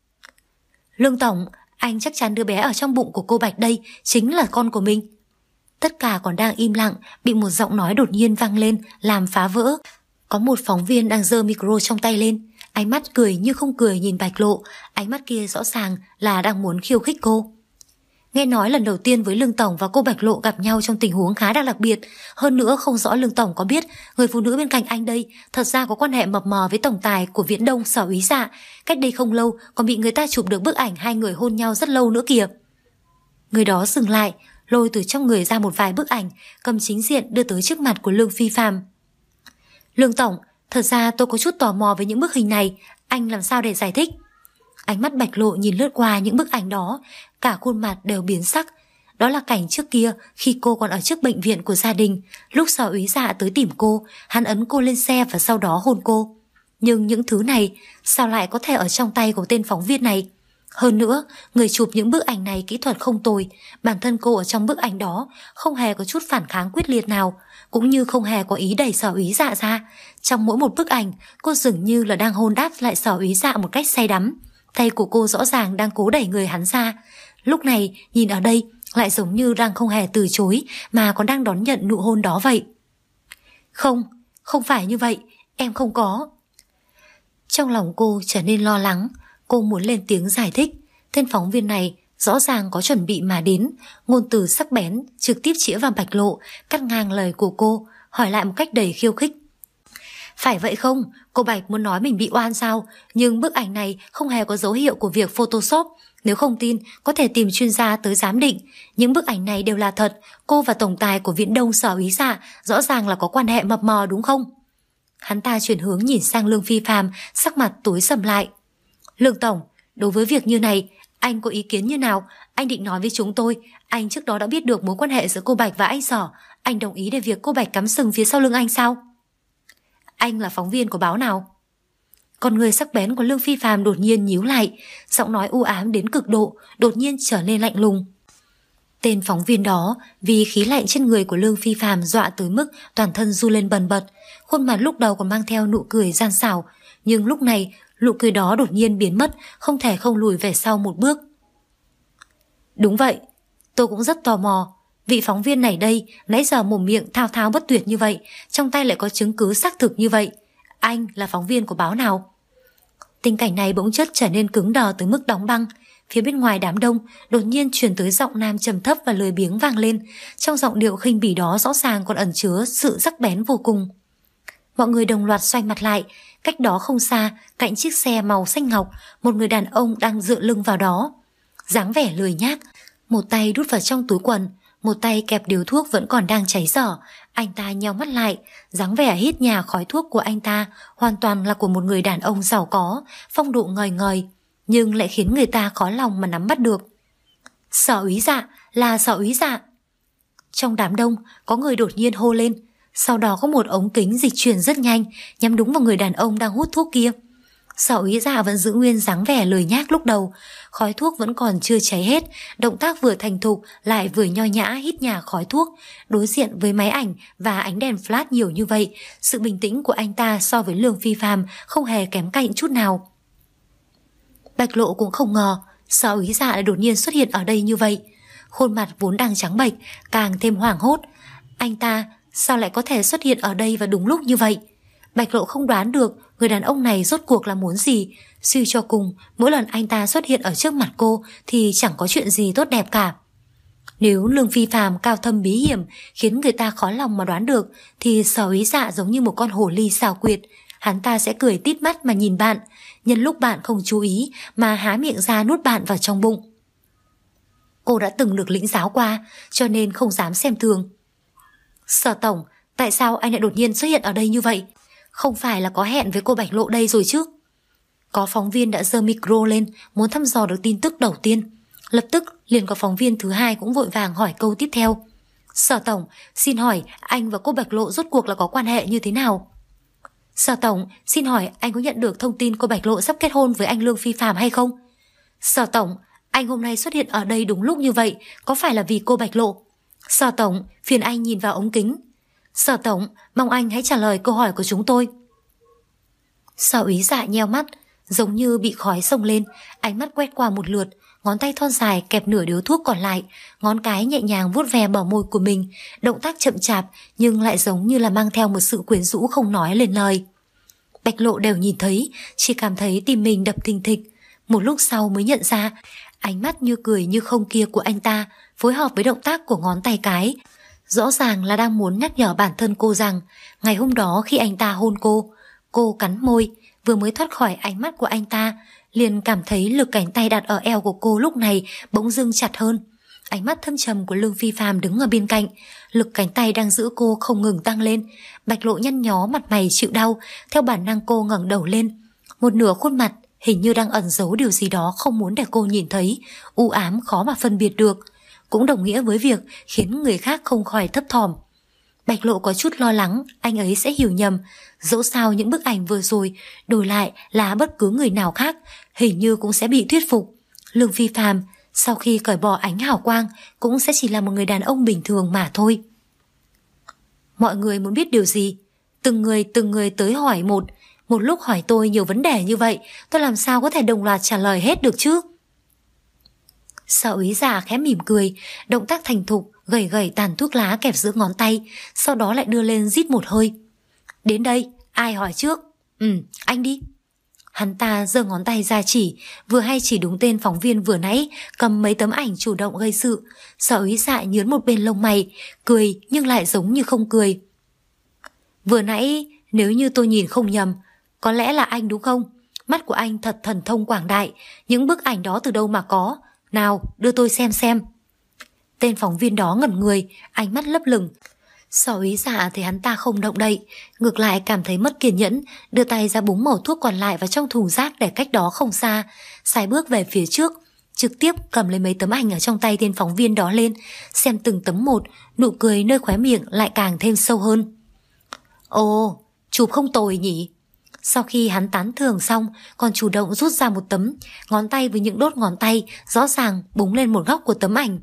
Lương Tổng, anh chắc chắn đứa bé ở trong bụng của cô Bạch đây chính là con của mình. Tất cả còn đang im lặng, bị một giọng nói đột nhiên vang lên làm phá vỡ. Có một phóng viên đang giơ micro trong tay lên, ánh mắt cười như không cười nhìn Bạch Lộ, ánh mắt kia rõ ràng là đang muốn khiêu khích cô. Nghe nói lần đầu tiên với Lương Tổng và cô Bạch Lộ gặp nhau trong tình huống khá đặc biệt. Hơn nữa không rõ Lương Tổng có biết người phụ nữ bên cạnh anh đây thật ra có quan hệ mập mờ với tổng tài của Viễn Đông Sở Úy Dạ. Cách đây không lâu còn bị người ta chụp được bức ảnh hai người hôn nhau rất lâu nữa kìa. Người đó dừng lại, lôi từ trong người ra một vài bức ảnh, cầm chính diện đưa tới trước mặt của Lương Phi Phàm. Lương Tổng, thật ra tôi có chút tò mò với những bức hình này, anh làm sao để giải thích? Ánh mắt Bạch Lộ nhìn lướt qua những bức ảnh đó, cả khuôn mặt đều biến sắc. Đó là cảnh trước kia khi cô còn ở trước bệnh viện của gia đình. Lúc Sở Úy Dạ tới tìm cô, hắn ấn cô lên xe và sau đó hôn cô. Nhưng những thứ này sao lại có thể ở trong tay của tên phóng viên này? Hơn nữa, người chụp những bức ảnh này kỹ thuật không tồi. Bản thân cô ở trong bức ảnh đó không hề có chút phản kháng quyết liệt nào, cũng như không hề có ý đẩy Sở Úy Dạ ra. Trong mỗi một bức ảnh, cô dường như là đang hôn đáp lại Sở Úy Dạ một cách say đắm. Tay của cô rõ ràng đang cố đẩy người hắn ra. Lúc này nhìn ở đây lại giống như đang không hề từ chối mà còn đang đón nhận nụ hôn đó vậy. Không, không phải như vậy, em không có. Trong lòng cô trở nên lo lắng. Cô muốn lên tiếng giải thích. Tên phóng viên này rõ ràng có chuẩn bị mà đến, ngôn từ sắc bén trực tiếp chĩa vào Bạch Lộ, cắt ngang lời của cô, hỏi lại một cách đầy khiêu khích. Phải vậy không? Cô Bạch muốn nói mình bị oan sao? Nhưng bức ảnh này không hề có dấu hiệu của việc photoshop. Nếu không tin, có thể tìm chuyên gia tới giám định. Những bức ảnh này đều là thật. Cô và tổng tài của Viễn Đông Sở Úy Dạ rõ ràng là có quan hệ mập mờ đúng không? Hắn ta chuyển hướng nhìn sang Lương Phi Phàm, sắc mặt tối sầm lại. Lương Tổng, đối với việc như này, Anh có ý kiến như nào? Anh định nói với chúng tôi. Anh trước đó đã biết được mối quan hệ giữa cô Bạch và anh Sở. Anh đồng ý để việc cô Bạch cắm sừng phía sau lưng anh sao? Anh là phóng viên của báo nào? Con người sắc bén của Lương Phi Phạm đột nhiên nhíu lại, giọng nói u ám đến cực độ, đột nhiên trở nên lạnh lùng. Tên phóng viên đó vì khí lạnh trên người của Lương Phi Phạm dọa tới mức toàn thân run lên bần bật, khuôn mặt lúc đầu còn mang theo nụ cười gian xảo, nhưng lúc này nụ cười đó đột nhiên biến mất, không thể không lùi về sau một bước. Đúng vậy, tôi cũng rất tò mò, vị phóng viên này đây nãy giờ mồm miệng thao thao bất tuyệt như vậy, trong tay lại có chứng cứ xác thực như vậy. Anh là phóng viên của báo nào? Tình cảnh này bỗng chốc trở nên cứng đờ tới mức đóng băng. Phía bên ngoài đám đông đột nhiên truyền tới giọng nam trầm thấp và lười biếng vang lên. Trong giọng điệu khinh bỉ đó rõ ràng còn ẩn chứa sự sắc bén vô cùng. Mọi người đồng loạt xoay mặt lại. Cách đó không xa, cạnh chiếc xe màu xanh ngọc, một người đàn ông đang dựa lưng vào đó, dáng vẻ lười nhác, một tay đút vào trong túi quần, một tay kẹp điếu thuốc vẫn còn đang cháy dở. Anh ta nheo mắt lại, dáng vẻ hít nhà khói thuốc của anh ta hoàn toàn là của một người đàn ông giàu có, phong độ ngời ngời, nhưng lại khiến người ta khó lòng mà nắm bắt được. Sở úy dạ, là sở úy dạ. Trong đám đông có người đột nhiên hô lên, sau đó có một ống kính dịch chuyển rất nhanh, nhắm đúng vào người đàn ông đang hút thuốc kia. Sở úy dạ vẫn giữ nguyên dáng vẻ lười nhác lúc đầu, khói thuốc vẫn còn chưa cháy hết, động tác vừa thành thục lại vừa nho nhã hít nhả khói thuốc. Đối diện với máy ảnh và ánh đèn flash nhiều như vậy, sự bình tĩnh của anh ta so với Lương Phi Phạm không hề kém cạnh chút nào. Bạch Lộ cũng không ngờ sở úy dạ lại đột nhiên xuất hiện ở đây như vậy, khuôn mặt vốn đang trắng bệch càng thêm hoảng hốt. Anh ta sao lại có thể xuất hiện ở đây vào đúng lúc như vậy? Bạch Lộ không đoán được người đàn ông này rốt cuộc là muốn gì. Suy cho cùng, mỗi lần anh ta xuất hiện ở trước mặt cô thì chẳng có chuyện gì tốt đẹp cả. Nếu Lương Phi Phạm cao thâm bí hiểm khiến người ta khó lòng mà đoán được, thì sở úy dạ giống như một con hổ ly xảo quyệt. Hắn ta sẽ cười tít mắt mà nhìn bạn, nhân lúc bạn không chú ý mà há miệng ra nuốt bạn vào trong bụng. Cô đã từng được lĩnh giáo qua, cho nên không dám xem thường. Sở tổng, tại sao anh lại đột nhiên xuất hiện ở đây như vậy? Không phải là có hẹn với cô Bạch Lộ đây rồi chứ? Có phóng viên đã giơ micro lên, muốn thăm dò được tin tức đầu tiên. Lập tức liền có phóng viên thứ hai cũng vội vàng hỏi câu tiếp theo. Sở tổng, xin hỏi anh và cô Bạch Lộ rốt cuộc là có quan hệ như thế nào? Sở tổng, xin hỏi anh có nhận được thông tin cô Bạch Lộ sắp kết hôn với anh Lương Phi Phạm hay không? Sở tổng, anh hôm nay xuất hiện ở đây đúng lúc như vậy, có phải là vì cô Bạch Lộ? Sở tổng, phiền anh nhìn vào ống kính. Sở tổng, mong anh hãy trả lời câu hỏi của chúng tôi. Sở úy dạ nheo mắt, giống như bị khói xông lên, ánh mắt quét qua một lượt, ngón tay thon dài kẹp nửa điếu thuốc còn lại, ngón cái nhẹ nhàng vuốt ve bờ môi của mình, động tác chậm chạp nhưng lại giống như là mang theo một sự quyến rũ không nói lên lời. Bạch Lộ đều nhìn thấy, chỉ cảm thấy tim mình đập thình thịch. Một lúc sau mới nhận ra, ánh mắt như cười như không kia của anh ta phối hợp với động tác của ngón tay cái, rõ ràng là đang muốn nhắc nhở bản thân cô rằng ngày hôm đó khi anh ta hôn cô, cô cắn môi, vừa mới thoát khỏi ánh mắt của anh ta, liền cảm thấy lực cánh tay đặt ở eo của cô lúc này bỗng dưng chặt hơn. Ánh mắt thâm trầm của Lương Phi Phạm đứng ở bên cạnh, lực cánh tay đang giữ cô không ngừng tăng lên. Bạch Lộ nhăn nhó mặt mày chịu đau, theo bản năng cô ngẩng đầu lên. Một nửa khuôn mặt hình như đang ẩn giấu điều gì đó không muốn để cô nhìn thấy, u ám khó mà phân biệt được, cũng đồng nghĩa với việc khiến người khác không khỏi thấp thỏm. Bạch Lộ có chút lo lắng anh ấy sẽ hiểu nhầm, dẫu sao những bức ảnh vừa rồi đổi lại là bất cứ người nào khác hình như cũng sẽ bị thuyết phục. Lương Phi Phạm sau khi cởi bỏ ánh hào quang cũng sẽ chỉ là một người đàn ông bình thường mà thôi. Mọi người muốn biết điều gì? Từng người từng người tới hỏi một. Một lúc hỏi tôi nhiều vấn đề như vậy, tôi làm sao có thể đồng loạt trả lời hết được chứ? Sở úy dạ khẽ mỉm cười, động tác thành thục gẩy gẩy tàn thuốc lá kẹp giữa ngón tay, sau đó lại đưa lên rít một hơi. Đến đây, ai hỏi trước? Ừ, anh đi. Hắn ta giơ ngón tay ra chỉ, vừa hay chỉ đúng tên phóng viên vừa nãy cầm mấy tấm ảnh chủ động gây sự. Sở úy dạ nhướng một bên lông mày, cười nhưng lại giống như không cười. Vừa nãy nếu như tôi nhìn không nhầm, có lẽ là anh đúng không? Mắt của anh thật thần thông quảng đại, những bức ảnh đó từ đâu mà có? Nào, đưa tôi xem xem. Tên phóng viên đó ngẩn người, ánh mắt lấp lửng. Sở úy dạ thì hắn ta không động đậy, ngược lại cảm thấy mất kiên nhẫn, đưa tay ra búng mẩu thuốc còn lại vào trong thùng rác để cách đó không xa, sải bước về phía trước. trực tiếp cầm lấy mấy tấm ảnh ở trong tay tên phóng viên đó lên, xem từng tấm một, nụ cười nơi khóe miệng lại càng thêm sâu hơn. Ồ, chụp không tồi nhỉ. Sau khi hắn tán thưởng xong, còn chủ động rút ra một tấm, ngón tay với những đốt ngón tay rõ ràng búng lên một góc của tấm ảnh.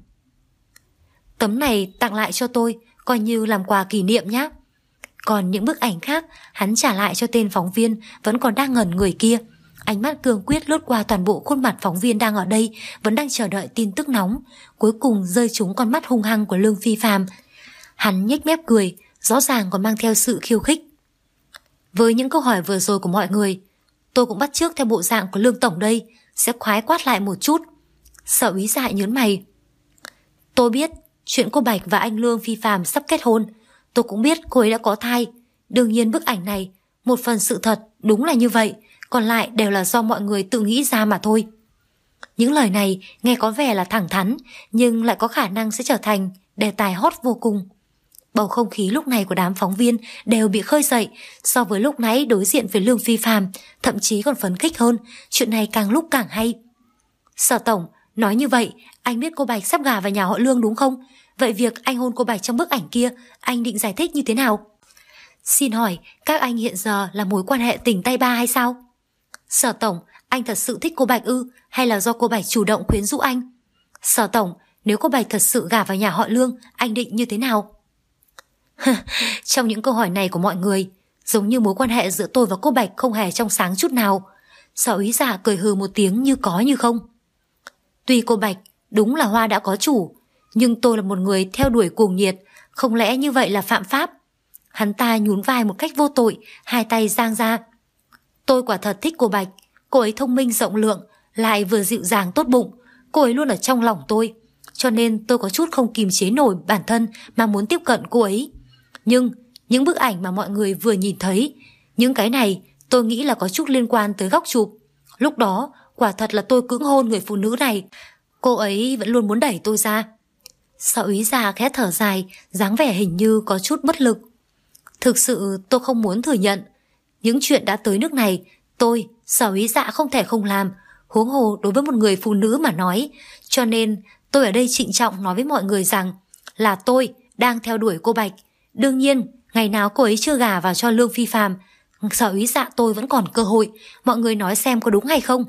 Tấm này tặng lại cho tôi, coi như làm quà kỷ niệm nhé. Còn những bức ảnh khác, hắn trả lại cho tên phóng viên vẫn còn đang ngẩn người kia. Ánh mắt cương quyết lướt qua toàn bộ khuôn mặt phóng viên đang ở đây, vẫn đang chờ đợi tin tức nóng, cuối cùng rơi trúng con mắt hung hăng của Lương Phi Phàm. Hắn nhếch mép cười, rõ ràng còn mang theo sự khiêu khích. Với những câu hỏi vừa rồi của mọi người, tôi cũng bắt chước theo bộ dạng của Lương tổng đây, sẽ khoái quát lại một chút. Sở úy Dạ nhớn mày. Tôi biết chuyện cô Bạch và anh Lương Phi Phàm sắp kết hôn, tôi cũng biết cô ấy đã có thai. Đương nhiên bức ảnh này, một phần sự thật đúng là như vậy, còn lại đều là do mọi người tự nghĩ ra mà thôi. Những lời này nghe có vẻ là thẳng thắn, nhưng lại có khả năng sẽ trở thành đề tài hot vô cùng. Bầu không khí lúc này của đám phóng viên đều bị khơi dậy, so với lúc nãy đối diện với Lương Phi Phàm, thậm chí còn phấn khích hơn, chuyện này càng lúc càng hay. Sở tổng, nói như vậy, anh biết cô Bạch sắp gả vào nhà họ Lương đúng không? Vậy việc anh hôn cô Bạch trong bức ảnh kia, anh định giải thích như thế nào? Xin hỏi, các anh hiện giờ là mối quan hệ tình tay ba hay sao? Sở tổng, anh thật sự thích cô Bạch ư, hay là do cô Bạch chủ động khuyến rũ anh? Sở tổng, nếu cô Bạch thật sự gả vào nhà họ Lương, anh định như thế nào? Trong những câu hỏi này của mọi người, giống như mối quan hệ giữa tôi và cô Bạch không hề trong sáng chút nào. Sở úy Dạ cười hừ một tiếng như có như không. Tuy cô Bạch đúng là hoa đã có chủ, nhưng tôi là một người theo đuổi cuồng nhiệt, không lẽ như vậy là phạm pháp? Hắn ta nhún vai một cách vô tội, hai tay giang ra. Tôi quả thật thích cô Bạch, cô ấy thông minh rộng lượng, lại vừa dịu dàng tốt bụng, cô ấy luôn ở trong lòng tôi, cho nên tôi có chút không kìm chế nổi bản thân mà muốn tiếp cận cô ấy. Nhưng những bức ảnh mà mọi người vừa nhìn thấy, những cái này tôi nghĩ là có chút liên quan tới góc chụp. Lúc đó quả thật là tôi cưỡng hôn người phụ nữ này, cô ấy vẫn luôn muốn đẩy tôi ra. Sở úy Dạ khẽ thở dài, dáng vẻ hình như có chút bất lực. Thực sự tôi không muốn thừa nhận, những chuyện đã tới nước này, tôi, Sở úy Dạ không thể không làm, huống hồ đối với một người phụ nữ mà nói. Cho nên tôi ở đây trịnh trọng nói với mọi người rằng là tôi đang theo đuổi cô Bạch. Đương nhiên, ngày nào cô ấy chưa gả vào cho Lương Phi Phàm, Sở úy Dạ tôi vẫn còn cơ hội, mọi người nói xem có đúng hay không.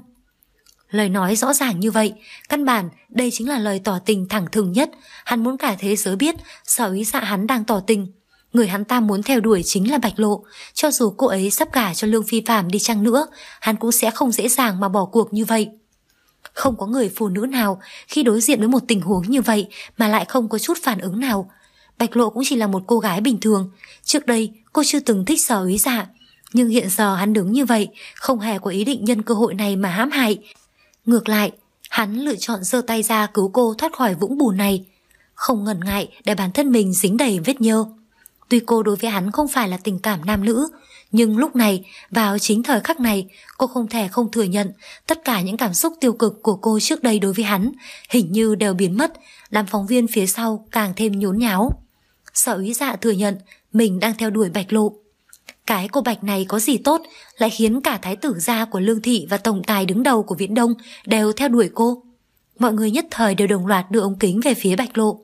Lời nói rõ ràng như vậy, căn bản đây chính là lời tỏ tình thẳng thừng nhất. Hắn muốn cả thế giới biết Sở úy Dạ hắn đang tỏ tình. Người hắn ta muốn theo đuổi chính là Bạch Lộ. Cho dù cô ấy sắp gả cho Lương Phi Phàm đi chăng nữa, hắn cũng sẽ không dễ dàng mà bỏ cuộc như vậy. Không có người phụ nữ nào khi đối diện với một tình huống như vậy mà lại không có chút phản ứng nào. Bạch Lộ cũng chỉ là một cô gái bình thường. Trước đây cô chưa từng thích Sở úy Dạ, nhưng hiện giờ hắn đứng như vậy, không hề có ý định nhân cơ hội này mà hãm hại. Ngược lại, hắn lựa chọn giơ tay ra cứu cô thoát khỏi vũng bùn này, không ngần ngại để bản thân mình dính đầy vết nhơ. Tuy cô đối với hắn không phải là tình cảm nam nữ, nhưng lúc này, vào chính thời khắc này, cô không thể không thừa nhận tất cả những cảm xúc tiêu cực của cô trước đây đối với hắn hình như đều biến mất. Đám phóng viên phía sau càng thêm nhốn nháo. Sở úy Dạ thừa nhận mình đang theo đuổi Bạch Lộ. Cái cô Bạch này có gì tốt lại khiến cả thái tử gia của Lương thị và tổng tài đứng đầu của Viễn Đông đều theo đuổi cô. Mọi người nhất thời đều đồng loạt đưa ống kính về phía Bạch Lộ.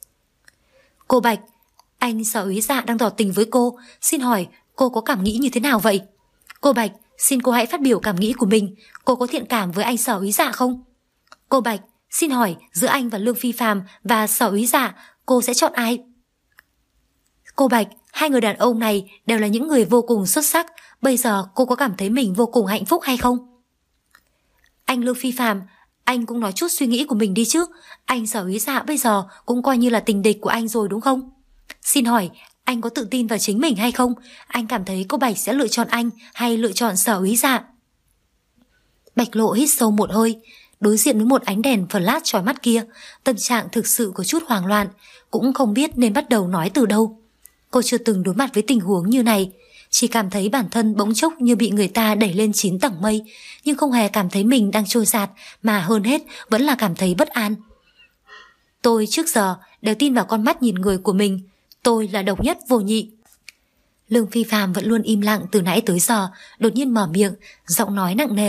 Cô Bạch, anh Sở úy Dạ đang tỏ tình với cô, xin hỏi cô có cảm nghĩ như thế nào vậy? Cô Bạch, xin cô hãy phát biểu cảm nghĩ của mình, cô có thiện cảm với anh Sở úy Dạ không? Cô Bạch, xin hỏi giữa anh và Lương Phi Phàm và Sở úy Dạ, cô sẽ chọn ai? Cô Bạch, hai người đàn ông này đều là những người vô cùng xuất sắc, bây giờ cô có cảm thấy mình vô cùng hạnh phúc hay không? Anh Lương Phi Phàm, anh cũng nói chút suy nghĩ của mình đi chứ, anh Sở úy Dạ bây giờ cũng coi như là tình địch của anh rồi đúng không? Xin hỏi, anh có tự tin vào chính mình hay không? Anh cảm thấy cô Bạch sẽ lựa chọn anh hay lựa chọn Sở úy Dạ? Bạch Lộ hít sâu một hơi, đối diện với một ánh đèn flash chói mắt kia, tâm trạng thực sự có chút hoảng loạn, cũng không biết nên bắt đầu nói từ đâu. Cô chưa từng đối mặt với tình huống như này, chỉ cảm thấy bản thân bỗng chốc như bị người ta đẩy lên chín tầng mây, nhưng không hề cảm thấy mình đang trôi dạt, mà hơn hết vẫn là cảm thấy bất an. Tôi trước giờ đều tin vào con mắt nhìn người của mình, tôi là độc nhất vô nhị. Lương Phi Phàm vẫn luôn im lặng từ nãy tới giờ, đột nhiên mở miệng, giọng nói nặng nề.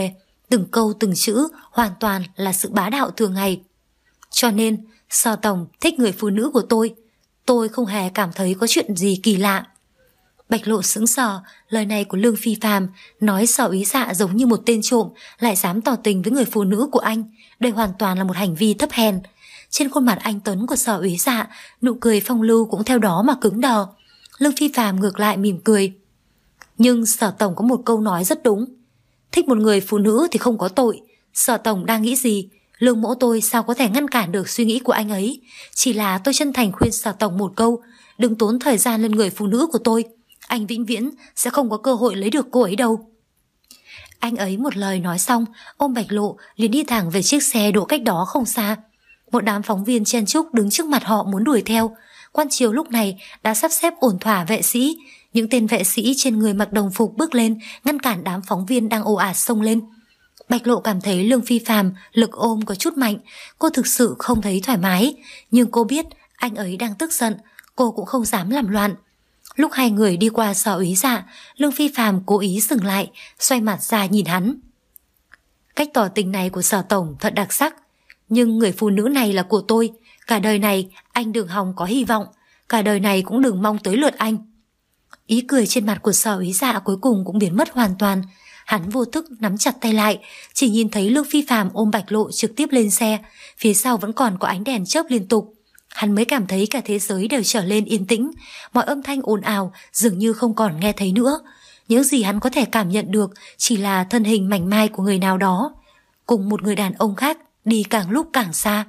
từng câu từng chữ hoàn toàn là sự bá đạo thường ngày. Cho nên, Sở tổng thích người phụ nữ của tôi, tôi không hề cảm thấy có chuyện gì kỳ lạ. Bạch Lộ sững sờ, lời này của Lương Phi Phàm nói Sở Úy Dạ giống như một tên trộm lại dám tỏ tình với người phụ nữ của anh, đây hoàn toàn là một hành vi thấp hèn. Trên khuôn mặt anh tuấn của Sở Úy Dạ, nụ cười phong lưu cũng theo đó mà cứng đờ. Lương Phi Phàm ngược lại mỉm cười. Nhưng Sở tổng có một câu nói rất đúng, thích một người phụ nữ thì không có tội. Sở tổng đang nghĩ gì? Lương mỗ tôi sao có thể ngăn cản được suy nghĩ của anh ấy. Chỉ là tôi chân thành khuyên Sở tổng một câu, đừng tốn thời gian lên người phụ nữ của tôi. Anh vĩnh viễn sẽ không có cơ hội lấy được cô ấy đâu. Anh ấy một lời nói xong, ôm Bạch Lộ liền đi thẳng về chiếc xe đỗ cách đó không xa. Một đám phóng viên chen chúc đứng trước mặt họ muốn đuổi theo. Quan triều lúc này đã sắp xếp ổn thỏa vệ sĩ. Những tên vệ sĩ trên người mặc đồng phục bước lên ngăn cản đám phóng viên đang ồ ạt xông lên. Bạch Lộ cảm thấy Lương Phi Phàm lực ôm có chút mạnh. Cô thực sự không thấy thoải mái, nhưng cô biết anh ấy đang tức giận, cô cũng không dám làm loạn. Lúc hai người đi qua Sở Úy Dạ, Lương Phi Phàm cố ý dừng lại, xoay mặt ra nhìn hắn. Cách tỏ tình này của Sở tổng thật đặc sắc, nhưng người phụ nữ này là của tôi, cả đời này anh đừng hòng có hy vọng, cả đời này cũng đừng mong tới lượt anh. Ý cười trên mặt của Sở Úy Dạ cuối cùng cũng biến mất hoàn toàn. Hắn vô thức nắm chặt tay lại, chỉ nhìn thấy Lương Phi Phàm ôm Bạch Lộ trực tiếp lên xe, phía sau vẫn còn có ánh đèn chớp liên tục. Hắn mới cảm thấy cả thế giới đều trở lên yên tĩnh, mọi âm thanh ồn ào dường như không còn nghe thấy nữa. Những gì hắn có thể cảm nhận được chỉ là thân hình mảnh mai của người nào đó, cùng một người đàn ông khác đi càng lúc càng xa.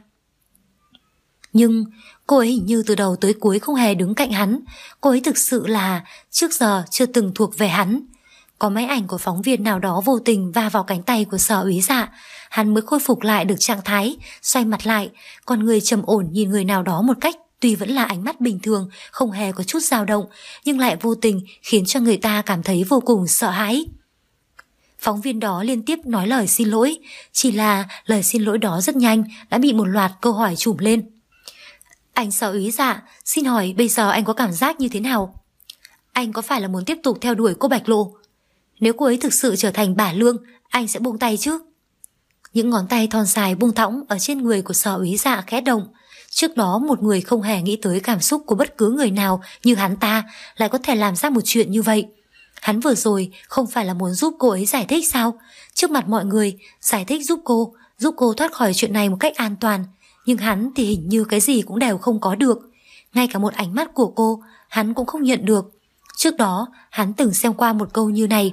Nhưng cô ấy hình như từ đầu tới cuối không hề đứng cạnh hắn, cô ấy thực sự là trước giờ chưa từng thuộc về hắn. Có máy ảnh của phóng viên nào đó vô tình va vào cánh tay của Sở Úy Dạ, hắn mới khôi phục lại được trạng thái, xoay mặt lại, còn người trầm ổn nhìn người nào đó một cách tuy vẫn là ánh mắt bình thường, không hề có chút dao động, nhưng lại vô tình khiến cho người ta cảm thấy vô cùng sợ hãi. Phóng viên đó liên tiếp nói lời xin lỗi, chỉ là lời xin lỗi đó rất nhanh đã bị một loạt câu hỏi trùm lên. Anh Sở Úy Dạ, xin hỏi bây giờ anh có cảm giác như thế nào? Anh có phải là muốn tiếp tục theo đuổi cô Bạch Lộ? Nếu cô ấy thực sự trở thành bả Lương, anh sẽ buông tay chứ? Những ngón tay thon dài buông thõng ở trên người của Sở Úy Dạ khẽ động. Trước đó một người không hề nghĩ tới cảm xúc của bất cứ người nào như hắn ta lại có thể làm ra một chuyện như vậy. Hắn vừa rồi không phải là muốn giúp cô ấy giải thích sao? Trước mặt mọi người, giải thích giúp cô, giúp cô thoát khỏi chuyện này một cách an toàn. Nhưng hắn thì hình như cái gì cũng đều không có được. Ngay cả một ánh mắt của cô, hắn cũng không nhận được. Trước đó, hắn từng xem qua một câu như này: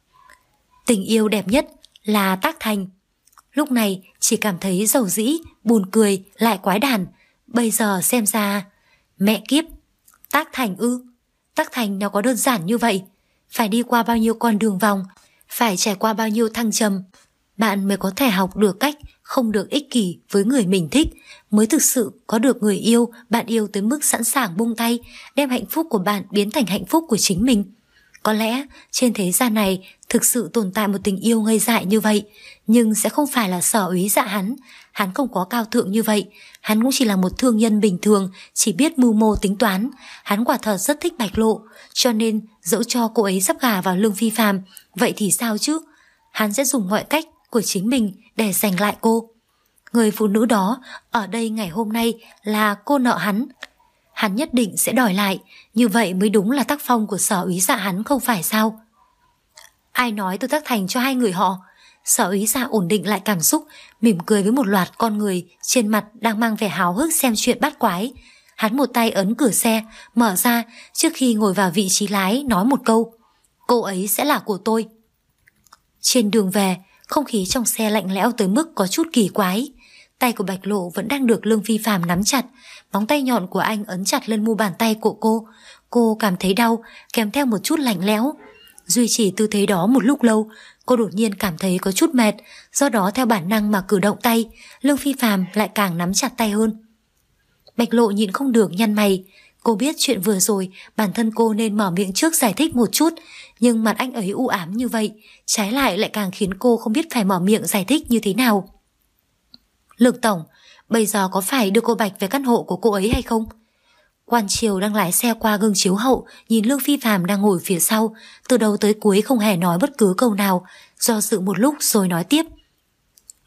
tình yêu đẹp nhất là tác thành. Lúc này chỉ cảm thấy dầu dĩ, buồn cười, lại quái đản. Bây giờ xem ra, mẹ kiếp, tác thành ư? Tác thành nó có đơn giản như vậy? Phải đi qua bao nhiêu con đường vòng, phải trải qua bao nhiêu thăng trầm, bạn mới có thể học được cách không được ích kỷ với người mình thích, mới thực sự có được người yêu bạn yêu tới mức sẵn sàng buông tay, đem hạnh phúc của bạn biến thành hạnh phúc của chính mình. Có lẽ trên thế gian này thực sự tồn tại một tình yêu ngây dại như vậy, nhưng sẽ không phải là Sở Úy Dạ hắn. Hắn không có cao thượng như vậy, hắn cũng chỉ là một thương nhân bình thường, chỉ biết mưu mô tính toán. Hắn quả thật rất thích Bạch Lộ, cho nên dẫu cho cô ấy sắp gả vào Lương Phi Phàm, vậy thì sao chứ? Hắn sẽ dùng mọi cách của chính mình để giành lại cô. Người phụ nữ đó ở đây ngày hôm nay là cô nợ hắn. Hắn nhất định sẽ đòi lại, như vậy mới đúng là tác phong của Sở Úy Dạ hắn không phải sao? Ai nói tôi tác thành cho hai người họ? Sở Úy Dạ ổn định lại cảm xúc, mỉm cười với một loạt con người trên mặt đang mang vẻ háo hức xem chuyện bát quái. Hắn một tay ấn cửa xe, mở ra trước khi ngồi vào vị trí lái nói một câu: cô ấy sẽ là của tôi. Trên đường về, không khí trong xe lạnh lẽo tới mức có chút kỳ quái. Tay của Bạch Lộ vẫn đang được Lương Phi Phàm nắm chặt, móng tay nhọn của anh ấn chặt lên mu bàn tay của cô. Cô cảm thấy đau, kèm theo một chút lạnh lẽo. Duy trì tư thế đó một lúc lâu, cô đột nhiên cảm thấy có chút mệt, do đó theo bản năng mà cử động tay. Lương Phi Phàm lại càng nắm chặt tay hơn. Bạch Lộ nhịn không được nhăn mày. Cô biết chuyện vừa rồi bản thân cô nên mở miệng trước giải thích một chút, nhưng mặt anh ấy u ám như vậy, trái lại lại càng khiến cô không biết phải mở miệng giải thích như thế nào. Lương tổng, bây giờ có phải đưa cô Bạch về căn hộ của cô ấy hay không? Quan Triều đang lái xe qua gương chiếu hậu, nhìn Lương Phi Phàm đang ngồi phía sau, từ đầu tới cuối không hề nói bất cứ câu nào, do dự một lúc rồi nói tiếp.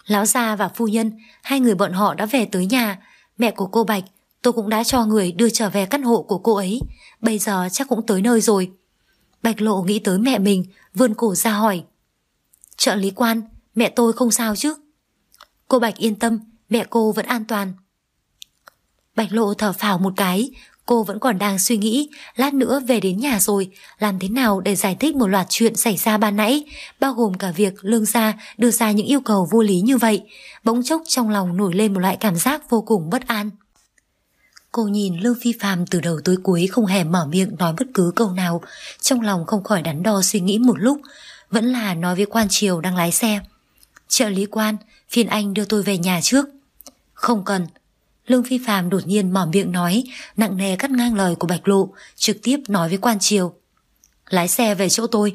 Lão gia và phu nhân, hai người bọn họ đã về tới nhà. Mẹ của cô Bạch tôi cũng đã cho người đưa trở về căn hộ của cô ấy. Bây giờ chắc cũng tới nơi rồi. Bạch Lộ nghĩ tới mẹ mình, vươn cổ ra hỏi. Trợ lý quan, mẹ tôi không sao chứ? Cô Bạch yên tâm, mẹ cô vẫn an toàn. Bạch Lộ thở phào một cái. Cô vẫn còn đang suy nghĩ lát nữa về đến nhà rồi làm thế nào để giải thích một loạt chuyện xảy ra ban nãy, bao gồm cả việc Lương gia đưa ra những yêu cầu vô lý như vậy. Bỗng chốc trong lòng nổi lên một loại cảm giác vô cùng bất an. Cô nhìn Lương Phi Phàm từ đầu tới cuối không hề mở miệng nói bất cứ câu nào, trong lòng không khỏi đắn đo suy nghĩ một lúc, vẫn là nói với quan triều đang lái xe. Trợ lý quan, phiền anh đưa tôi về nhà trước. Không cần. Lương Phi Phàm đột nhiên mở miệng nói, nặng nề cắt ngang lời của Bạch Lộ, trực tiếp nói với quan triều. Lái xe về chỗ tôi.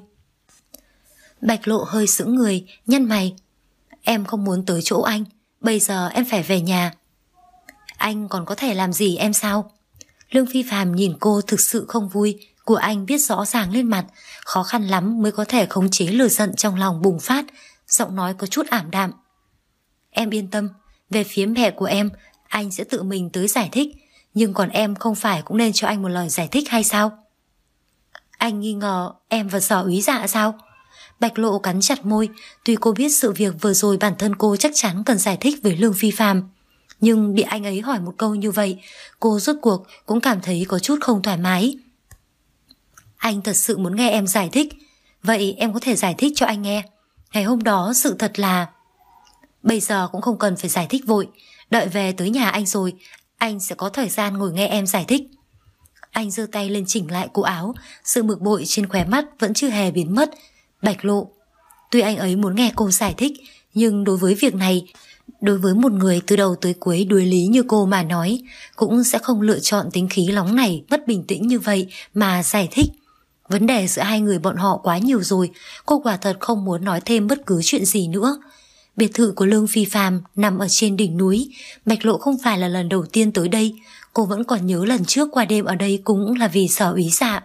Bạch Lộ hơi sững người, nhăn mày. Em không muốn tới chỗ anh, bây giờ em phải về nhà. Anh còn có thể làm gì em sao? Lương Phi Phàm nhìn cô thực sự không vui của anh biết rõ ràng lên mặt, khó khăn lắm mới có thể khống chế lửa giận trong lòng bùng phát, giọng nói có chút ảm đạm. Em yên tâm, về phía mẹ của em, anh sẽ tự mình tới giải thích, nhưng còn em không phải cũng nên cho anh một lời giải thích hay sao? Anh nghi ngờ em và Sở Úy Dạ sao? Bạch Lộ cắn chặt môi, tuy cô biết sự việc vừa rồi bản thân cô chắc chắn cần giải thích với Lương Phi Phàm, nhưng bị anh ấy hỏi một câu như vậy, cô rốt cuộc cũng cảm thấy có chút không thoải mái. Anh thật sự muốn nghe em giải thích, vậy em có thể giải thích cho anh nghe. Ngày hôm đó sự thật là... Bây giờ cũng không cần phải giải thích vội, đợi về tới nhà anh rồi, anh sẽ có thời gian ngồi nghe em giải thích. Anh giơ tay lên chỉnh lại cổ áo, sự bực bội trên khóe mắt vẫn chưa hề biến mất. Bạch Lộ, tuy anh ấy muốn nghe cô giải thích, nhưng đối với việc này, đối với một người từ đầu tới cuối đuối lý như cô mà nói, cũng sẽ không lựa chọn tính khí nóng này, mất bình tĩnh như vậy mà giải thích. Vấn đề giữa hai người bọn họ quá nhiều rồi, cô quả thật không muốn nói thêm bất cứ chuyện gì nữa. Biệt thự của Lương Phi Phàm nằm ở trên đỉnh núi, Bạch Lộ không phải là lần đầu tiên tới đây, cô vẫn còn nhớ lần trước qua đêm ở đây cũng là vì Sở Úy Dạ.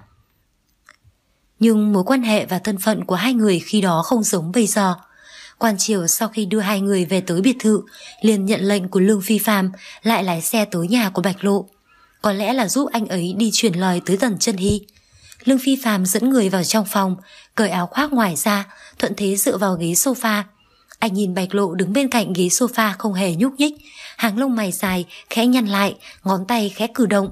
Nhưng mối quan hệ và thân phận của hai người khi đó không giống bây giờ. Quan triều sau khi đưa hai người về tới biệt thự, liền nhận lệnh của Lương Phi Phàm lại lái xe tới nhà của Bạch Lộ. Có lẽ là giúp anh ấy đi truyền lời tới Tần Chân Hy. Lương Phi Phàm dẫn người vào trong phòng, cởi áo khoác ngoài ra, thuận thế dựa vào ghế sofa. Anh nhìn Bạch Lộ đứng bên cạnh ghế sofa không hề nhúc nhích, hàng lông mày dài khẽ nhăn lại, ngón tay khẽ cử động.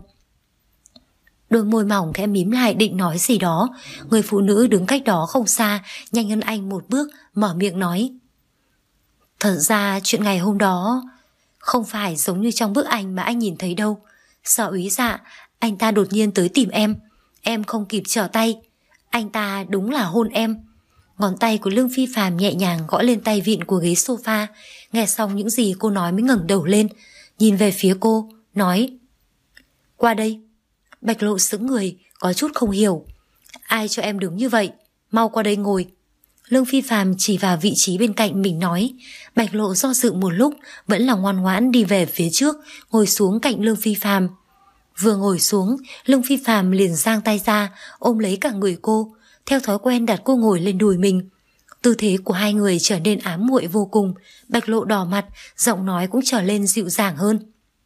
Đôi môi mỏng khẽ mím lại định nói gì đó. Người phụ nữ đứng cách đó không xa nhanh hơn anh một bước, mở miệng nói. Thật ra chuyện ngày hôm đó không phải giống như trong bức ảnh mà anh nhìn thấy đâu. Sở Úy Dạ, anh ta đột nhiên tới tìm em, em không kịp trở tay, anh ta đúng là hôn em. Ngón tay của Lương Phi Phàm nhẹ nhàng gõ lên tay vịn của ghế sofa. Nghe xong những gì cô nói mới ngẩng đầu lên, nhìn về phía cô, nói. Qua đây. Bạch Lộ sững người, có chút không hiểu. Ai cho em đứng như vậy, mau qua đây ngồi. Lương Phi Phàm chỉ vào vị trí bên cạnh mình nói. Bạch Lộ do dự một lúc, vẫn là ngoan ngoãn đi về phía trước, ngồi xuống cạnh Lương Phi Phàm. Vừa ngồi xuống, Lương Phi Phàm liền giang tay ra, ôm lấy cả người cô, theo thói quen đặt cô ngồi lên đùi mình. Tư thế của hai người trở nên ám muội vô cùng. Bạch Lộ đỏ mặt, giọng nói cũng trở lên dịu dàng hơn.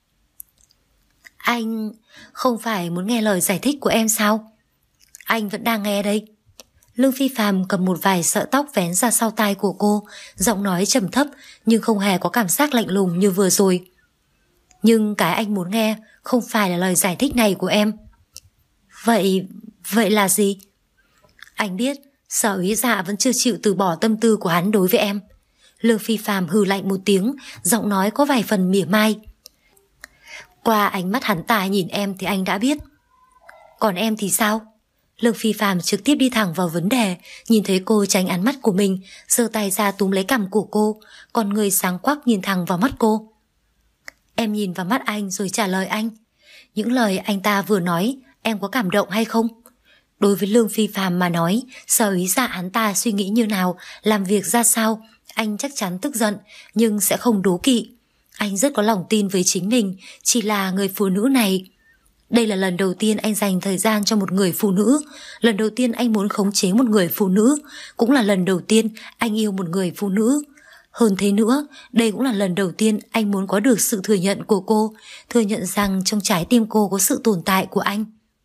Anh không phải muốn nghe lời giải thích của em sao? Anh vẫn đang nghe đây. Lương Phi Phàm cầm một vài sợi tóc vén ra sau tai của cô, giọng nói trầm thấp nhưng không hề có cảm giác lạnh lùng như vừa rồi. Nhưng cái anh muốn nghe không phải là lời giải thích này của em. Vậy, vậy là gì? Anh biết Sở Úy Dạ vẫn chưa chịu từ bỏ tâm tư của hắn đối với em. Lương Phi Phàm hừ lạnh một tiếng, giọng nói có vài phần mỉa mai. Qua ánh mắt hắn ta nhìn em thì anh đã biết. Còn em thì sao? Lương Phi Phàm trực tiếp đi thẳng vào vấn đề, nhìn thấy cô tránh ánh mắt của mình, giơ tay ra túm lấy cằm của cô, còn người sáng quắc nhìn thẳng vào mắt cô. Em nhìn vào mắt anh rồi trả lời anh. Những lời anh ta vừa nói, em có cảm động hay không? Đối với Lương Phi Phàm mà nói, Sở Úy Dạ hắn ta suy nghĩ như nào, làm việc ra sao, anh chắc chắn tức giận, nhưng sẽ không đố kỵ. Anh rất có lòng tin với chính mình, chỉ là người phụ nữ này. Đây là lần đầu tiên anh dành thời gian cho một người phụ nữ, lần đầu tiên anh muốn khống chế một người phụ nữ, cũng là lần đầu tiên anh yêu một người phụ nữ. Hơn thế nữa, đây cũng là lần đầu tiên anh muốn có được sự thừa nhận của cô, thừa nhận rằng trong trái tim cô có sự tồn tại của anh.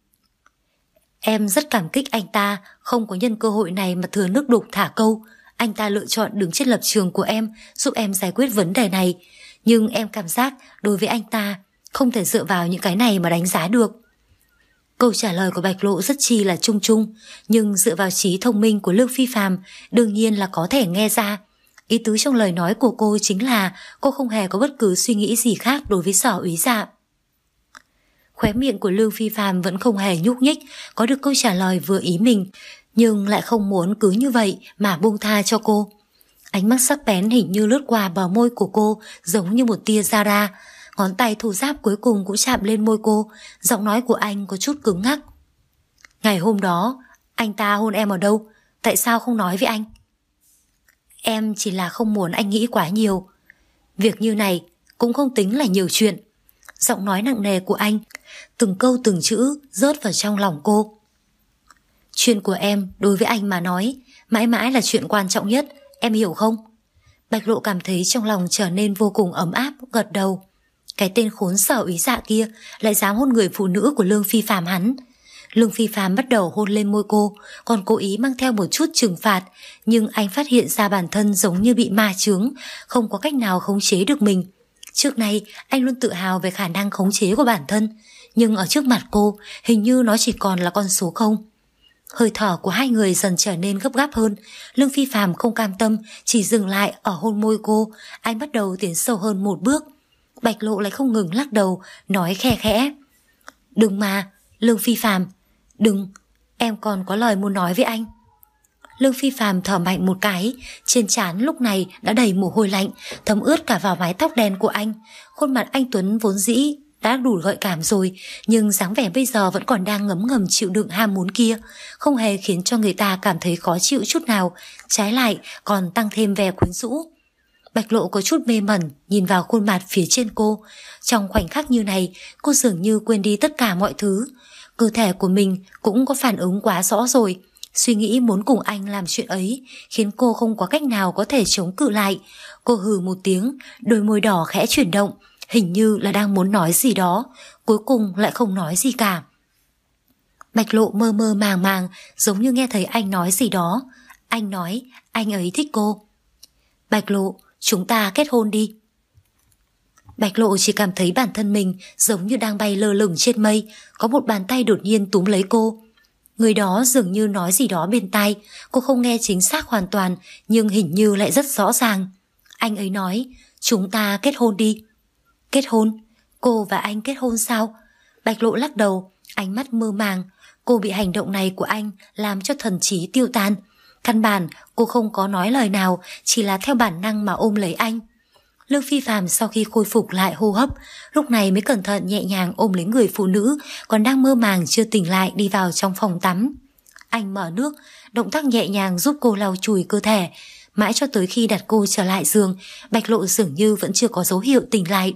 Em rất cảm kích anh ta không có nhân cơ hội này mà thừa nước đục thả câu. Anh ta lựa chọn đứng trên lập trường của em, giúp em giải quyết vấn đề này. Nhưng em cảm giác đối với anh ta không thể dựa vào những cái này mà đánh giá được. Câu trả lời của Bạch Lộ rất chi là chung chung, nhưng dựa vào trí thông minh của Lương Phi Phàm đương nhiên là có thể nghe ra. Ý tứ trong lời nói của cô chính là cô không hề có bất cứ suy nghĩ gì khác đối với Sở Úy Dạ. Khóe miệng của Lương Phi Phàm vẫn không hề nhúc nhích, có được câu trả lời vừa ý mình, nhưng lại không muốn cứ như vậy mà buông tha cho cô. Ánh mắt sắc bén hình như lướt qua bờ môi của cô giống như một tia da ra. Ngón tay thô ráp cuối cùng cũng chạm lên môi cô. Giọng nói của anh có chút cứng ngắc. Ngày hôm đó anh ta hôn em ở đâu? Tại sao không nói với anh? Em chỉ là không muốn anh nghĩ quá nhiều. Việc như này cũng không tính là nhiều chuyện. Giọng nói nặng nề của anh, từng câu từng chữ rớt vào trong lòng cô. Chuyện của em đối với anh mà nói mãi mãi là chuyện quan trọng nhất, em hiểu không? Bạch Lộ cảm thấy trong lòng trở nên vô cùng ấm áp, gật đầu. Cái tên khốn Sở Úy Dạ kia lại dám hôn người phụ nữ của Lương Phi Phàm hắn. Lương Phi Phàm bắt đầu hôn lên môi cô, còn cố ý mang theo một chút trừng phạt, nhưng anh phát hiện ra bản thân giống như bị ma chướng, không có cách nào khống chế được mình. Trước nay anh luôn tự hào về khả năng khống chế của bản thân, nhưng ở trước mặt cô hình như nó chỉ còn là con số không. Hơi thở của hai người dần trở nên gấp gáp hơn. Lương Phi Phàm không cam tâm, chỉ dừng lại ở hôn môi cô. Anh bắt đầu tiến sâu hơn một bước. Bạch Lộ lại không ngừng lắc đầu, nói khe khẽ. Đừng mà, Lương Phi Phàm, đừng, em còn có lời muốn nói với anh. Lương Phi Phàm thở mạnh một cái, trên trán lúc này đã đầy mồ hôi lạnh, thấm ướt cả vào mái tóc đen của anh. Khuôn mặt anh tuấn vốn dĩ đã đủ gợi cảm rồi, nhưng dáng vẻ bây giờ vẫn còn đang ngấm ngầm chịu đựng ham muốn kia, không hề khiến cho người ta cảm thấy khó chịu chút nào, trái lại còn tăng thêm vẻ quyến rũ. Bạch Lộ có chút mê mẩn nhìn vào khuôn mặt phía trên cô. Trong khoảnh khắc như này, cô dường như quên đi tất cả mọi thứ. Cơ thể của mình cũng có phản ứng quá rõ rồi. Suy nghĩ muốn cùng anh làm chuyện ấy khiến cô không có cách nào có thể chống cự lại. Cô hừ một tiếng, đôi môi đỏ khẽ chuyển động, hình như là đang muốn nói gì đó, cuối cùng lại không nói gì cả. Bạch Lộ mơ mơ màng màng, giống như nghe thấy anh nói gì đó. Anh nói anh ấy thích cô. Bạch Lộ, chúng ta kết hôn đi. Bạch Lộ chỉ cảm thấy bản thân mình giống như đang bay lơ lửng trên mây, có một bàn tay đột nhiên túm lấy cô. Người đó dường như nói gì đó bên tai, cô không nghe chính xác hoàn toàn, nhưng hình như lại rất rõ ràng. Anh ấy nói, chúng ta kết hôn đi. Kết hôn? Cô và anh kết hôn sao? Bạch Lộ lắc đầu, ánh mắt mơ màng. Cô bị hành động này của anh làm cho thần trí tiêu tan. Căn bản cô không có nói lời nào, chỉ là theo bản năng mà ôm lấy anh. Lương Phi Phàm sau khi khôi phục lại hô hấp, lúc này mới cẩn thận nhẹ nhàng ôm lấy người phụ nữ còn đang mơ màng chưa tỉnh lại đi vào trong phòng tắm. Anh mở nước, động tác nhẹ nhàng giúp cô lau chùi cơ thể. Mãi cho tới khi đặt cô trở lại giường, Bạch Lộ dường như vẫn chưa có dấu hiệu tỉnh lại.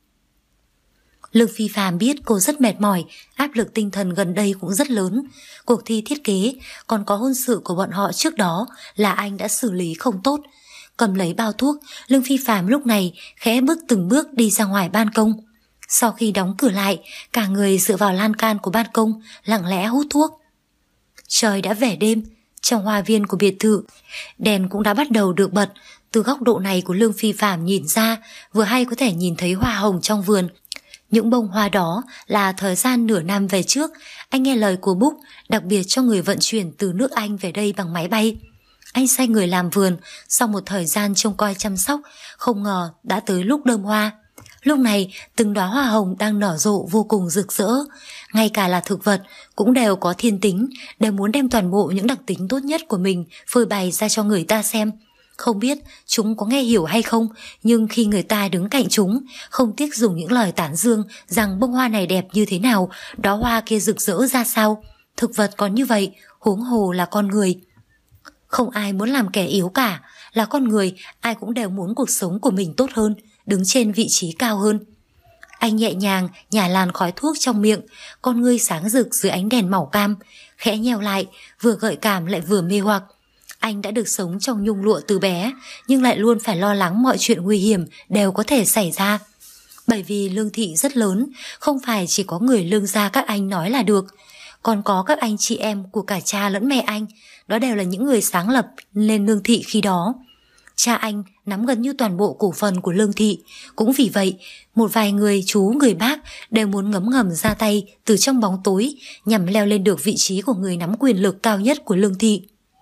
Lương Phi Phàm biết cô rất mệt mỏi, áp lực tinh thần gần đây cũng rất lớn. Cuộc thi thiết kế, còn có hôn sự của bọn họ trước đó là anh đã xử lý không tốt. Cầm lấy bao thuốc, Lương Phi Phàm lúc này khẽ bước từng bước đi ra ngoài ban công. Sau khi đóng cửa lại, cả người dựa vào lan can của ban công, lặng lẽ hút thuốc. Trời đã về đêm, trong hoa viên của biệt thự, đèn cũng đã bắt đầu được bật. Từ góc độ này của Lương Phi Phàm nhìn ra, vừa hay có thể nhìn thấy hoa hồng trong vườn. Những bông hoa đó là thời gian nửa năm về trước, anh nghe lời của Búc, đặc biệt cho người vận chuyển từ nước Anh về đây bằng máy bay. Anh sai người làm vườn, sau một thời gian trông coi chăm sóc, không ngờ đã tới lúc đơm hoa. Lúc này, từng đóa hoa hồng đang nở rộ vô cùng rực rỡ. Ngay cả là thực vật cũng đều có thiên tính, đều muốn đem toàn bộ những đặc tính tốt nhất của mình phơi bày ra cho người ta xem. Không biết chúng có nghe hiểu hay không, nhưng khi người ta đứng cạnh chúng, không tiếc dùng những lời tán dương rằng bông hoa này đẹp như thế nào, đóa hoa kia rực rỡ ra sao. Thực vật còn như vậy, huống hồ là con người. Không ai muốn làm kẻ yếu cả, là con người, ai cũng đều muốn cuộc sống của mình tốt hơn, đứng trên vị trí cao hơn. Anh nhẹ nhàng nhả làn khói thuốc trong miệng, con ngươi sáng rực dưới ánh đèn màu cam, khẽ nheo lại, vừa gợi cảm lại vừa mê hoặc. Anh đã được sống trong nhung lụa từ bé, nhưng lại luôn phải lo lắng mọi chuyện nguy hiểm đều có thể xảy ra. Bởi vì Lương thị rất lớn, không phải chỉ có người Lương gia các anh nói là được, còn có các anh chị em của cả cha lẫn mẹ anh, đó đều là những người sáng lập lên Lương thị khi đó. Cha anh nắm gần như toàn bộ cổ phần của Lương thị, cũng vì vậy một vài người chú người bác đều muốn ngấm ngầm ra tay từ trong bóng tối nhằm leo lên được vị trí của người nắm quyền lực cao nhất của Lương thị.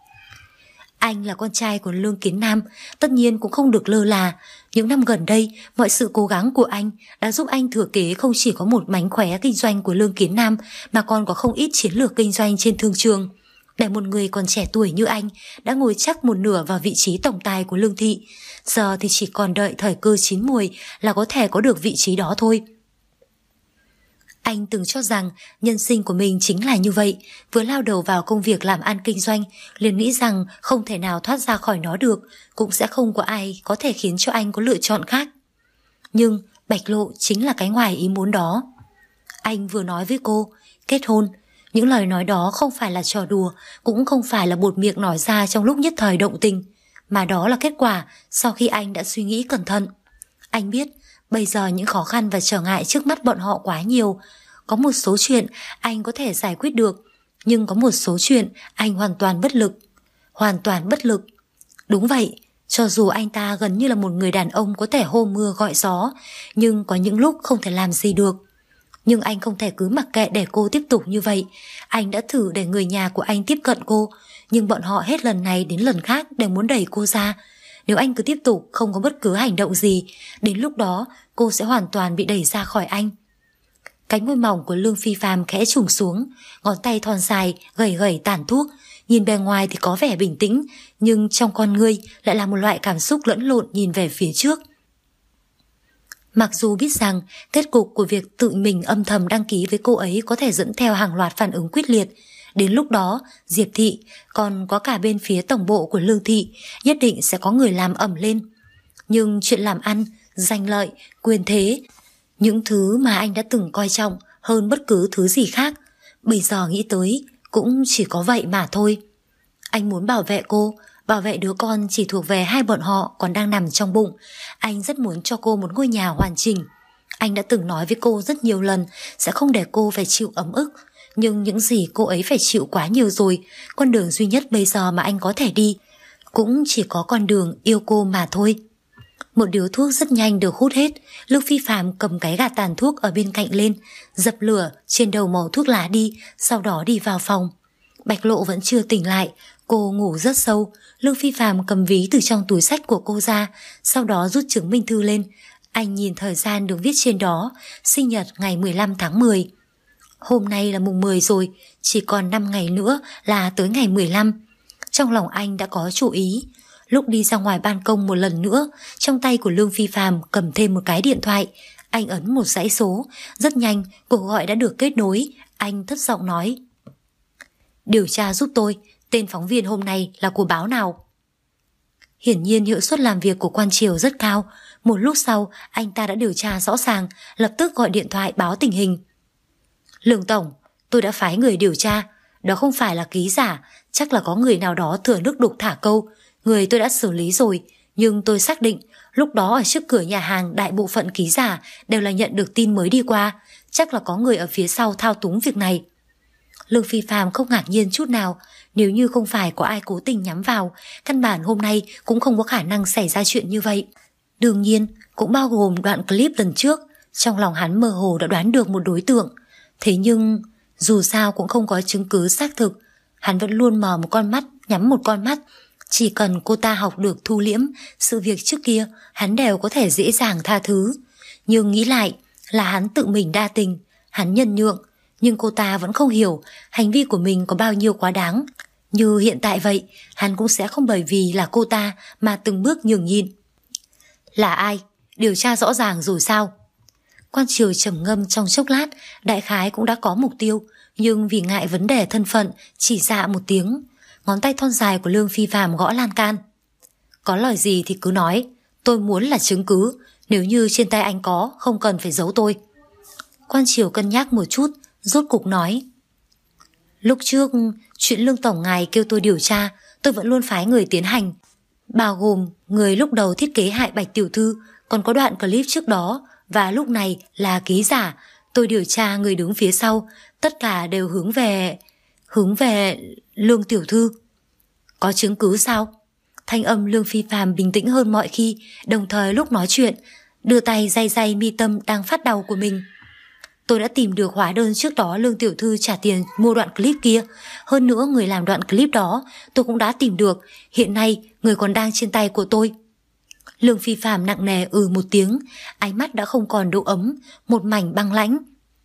Anh là con trai của Lương Kiến Nam, tất nhiên cũng không được lơ là. Những năm gần đây, mọi sự cố gắng của anh đã giúp anh thừa kế không chỉ có một mánh khóe kinh doanh của Lương Kiến Nam, mà còn có không ít chiến lược kinh doanh trên thương trường. Để một người còn trẻ tuổi như anh đã ngồi chắc một nửa vào vị trí tổng tài của Lương thị, giờ thì chỉ còn đợi thời cơ chín muồi là có thể có được vị trí đó thôi. Anh từng cho rằng nhân sinh của mình chính là như vậy, vừa lao đầu vào công việc làm ăn kinh doanh, liền nghĩ rằng không thể nào thoát ra khỏi nó được, cũng sẽ không có ai có thể khiến cho anh có lựa chọn khác. Nhưng Bạch Lộ chính là cái ngoài ý muốn đó. Anh vừa nói với cô, kết hôn, những lời nói đó không phải là trò đùa, cũng không phải là buột miệng nói ra trong lúc nhất thời động tình, mà đó là kết quả sau khi anh đã suy nghĩ cẩn thận. Anh biết bây giờ những khó khăn và trở ngại trước mắt bọn họ quá nhiều. Có một số chuyện anh có thể giải quyết được, nhưng có một số chuyện anh hoàn toàn bất lực. Hoàn toàn bất lực. Đúng vậy, cho dù anh ta gần như là một người đàn ông có thể hô mưa gọi gió, nhưng có những lúc không thể làm gì được. Nhưng anh không thể cứ mặc kệ để cô tiếp tục như vậy. Anh đã thử để người nhà của anh tiếp cận cô, nhưng bọn họ hết lần này đến lần khác đều muốn đẩy cô ra. Nếu anh cứ tiếp tục không có bất cứ hành động gì, đến lúc đó cô sẽ hoàn toàn bị đẩy ra khỏi anh. Cánh môi mỏng của Lương Phi Phàm khẽ trùng xuống, ngón tay thon dài gẩy gẩy tàn thuốc. Nhìn bề ngoài thì có vẻ bình tĩnh, nhưng trong con ngươi lại là một loại cảm xúc lẫn lộn nhìn về phía trước. Mặc dù biết rằng kết cục của việc tự mình âm thầm đăng ký với cô ấy có thể dẫn theo hàng loạt phản ứng quyết liệt, đến lúc đó Diệp thị, còn có cả bên phía tổng bộ của Lương thị, nhất định sẽ có người làm ầm lên. Nhưng chuyện làm ăn, danh lợi, quyền thế, những thứ mà anh đã từng coi trọng hơn bất cứ thứ gì khác, bây giờ nghĩ tới cũng chỉ có vậy mà thôi. Anh muốn bảo vệ cô, bảo vệ đứa con chỉ thuộc về hai bọn họ còn đang nằm trong bụng. Anh rất muốn cho cô một ngôi nhà hoàn chỉnh. Anh đã từng nói với cô rất nhiều lần sẽ không để cô phải chịu ấm ức, nhưng những gì cô ấy phải chịu quá nhiều rồi. Con đường duy nhất bây giờ mà anh có thể đi cũng chỉ có con đường yêu cô mà thôi. Một điếu thuốc rất nhanh được hút hết. Lương Phi Phàm cầm cái gạt tàn thuốc ở bên cạnh lên, dập lửa trên đầu màu thuốc lá đi, sau đó đi vào phòng. Bạch Lộ vẫn chưa tỉnh lại, cô ngủ rất sâu. Lương Phi Phàm cầm ví từ trong túi xách của cô ra, sau đó rút chứng minh thư lên. Anh nhìn thời gian được viết trên đó, sinh nhật ngày mười lăm tháng mười. Hôm nay là mùng mười rồi, chỉ còn năm ngày nữa là tới ngày mười lăm. Trong lòng anh đã có chủ ý. Lúc đi ra ngoài ban công một lần nữa, trong tay của Lương Phi Phàm cầm thêm một cái điện thoại. Anh ấn một dãy số, rất nhanh cuộc gọi đã được kết nối. Anh thấp giọng nói: "Điều tra giúp tôi, tên phóng viên hôm nay là của báo nào?" Hiển nhiên hiệu suất làm việc của Quan Triều rất cao. Một lúc sau anh ta đã điều tra rõ ràng, lập tức gọi điện thoại báo tình hình. "Lương Tổng, tôi đã phái người điều tra. Đó không phải là ký giả, chắc là có người nào đó thừa nước đục thả câu. Người tôi đã xử lý rồi, nhưng tôi xác định lúc đó ở trước cửa nhà hàng đại bộ phận ký giả đều là nhận được tin mới đi qua. Chắc là có người ở phía sau thao túng việc này." Lương Phi Phàm không ngạc nhiên chút nào. Nếu như không phải có ai cố tình nhắm vào, căn bản hôm nay cũng không có khả năng xảy ra chuyện như vậy. Đương nhiên cũng bao gồm đoạn clip lần trước. Trong lòng hắn mơ hồ đã đoán được một đối tượng. Thế nhưng dù sao cũng không có chứng cứ xác thực. Hắn vẫn luôn mở một con mắt, nhắm một con mắt. Chỉ cần cô ta học được thu liễm, sự việc trước kia hắn đều có thể dễ dàng tha thứ. Nhưng nghĩ lại là hắn tự mình đa tình, hắn nhân nhượng. Nhưng cô ta vẫn không hiểu hành vi của mình có bao nhiêu quá đáng. Như hiện tại vậy, hắn cũng sẽ không bởi vì là cô ta mà từng bước nhường nhịn. "Là ai? Điều tra rõ ràng rồi sao?" Quan Triều trầm ngâm trong chốc lát, đại khái cũng đã có mục tiêu, nhưng vì ngại vấn đề thân phận chỉ dạ một tiếng. Ngón tay thon dài của Lương Phi Phàm gõ lan can. "Có lời gì thì cứ nói, tôi muốn là chứng cứ. Nếu như trên tay anh có, không cần phải giấu tôi." Quan Triều cân nhắc một chút, rốt cục nói: "Lúc trước chuyện Lương Tổng ngài kêu tôi điều tra, tôi vẫn luôn phái người tiến hành, bao gồm người lúc đầu thiết kế hại Bạch tiểu thư, còn có đoạn clip trước đó, và lúc này là ký giả. Tôi điều tra người đứng phía sau, tất cả đều hướng về... hướng về Lương tiểu thư. Có chứng cứ sao? Thanh âm Lương Phi Phàm bình tĩnh hơn mọi khi, đồng thời lúc nói chuyện đưa tay day day mi tâm đang phát đau của mình. Tôi đã tìm được hóa đơn trước đó Lương tiểu thư trả tiền mua đoạn clip kia. Hơn nữa người làm đoạn clip đó tôi cũng đã tìm được. Hiện nay người còn đang trên tay của tôi. Lương Phi Phàm nặng nề ừ một tiếng, ánh mắt đã không còn độ ấm, một mảnh băng lãnh.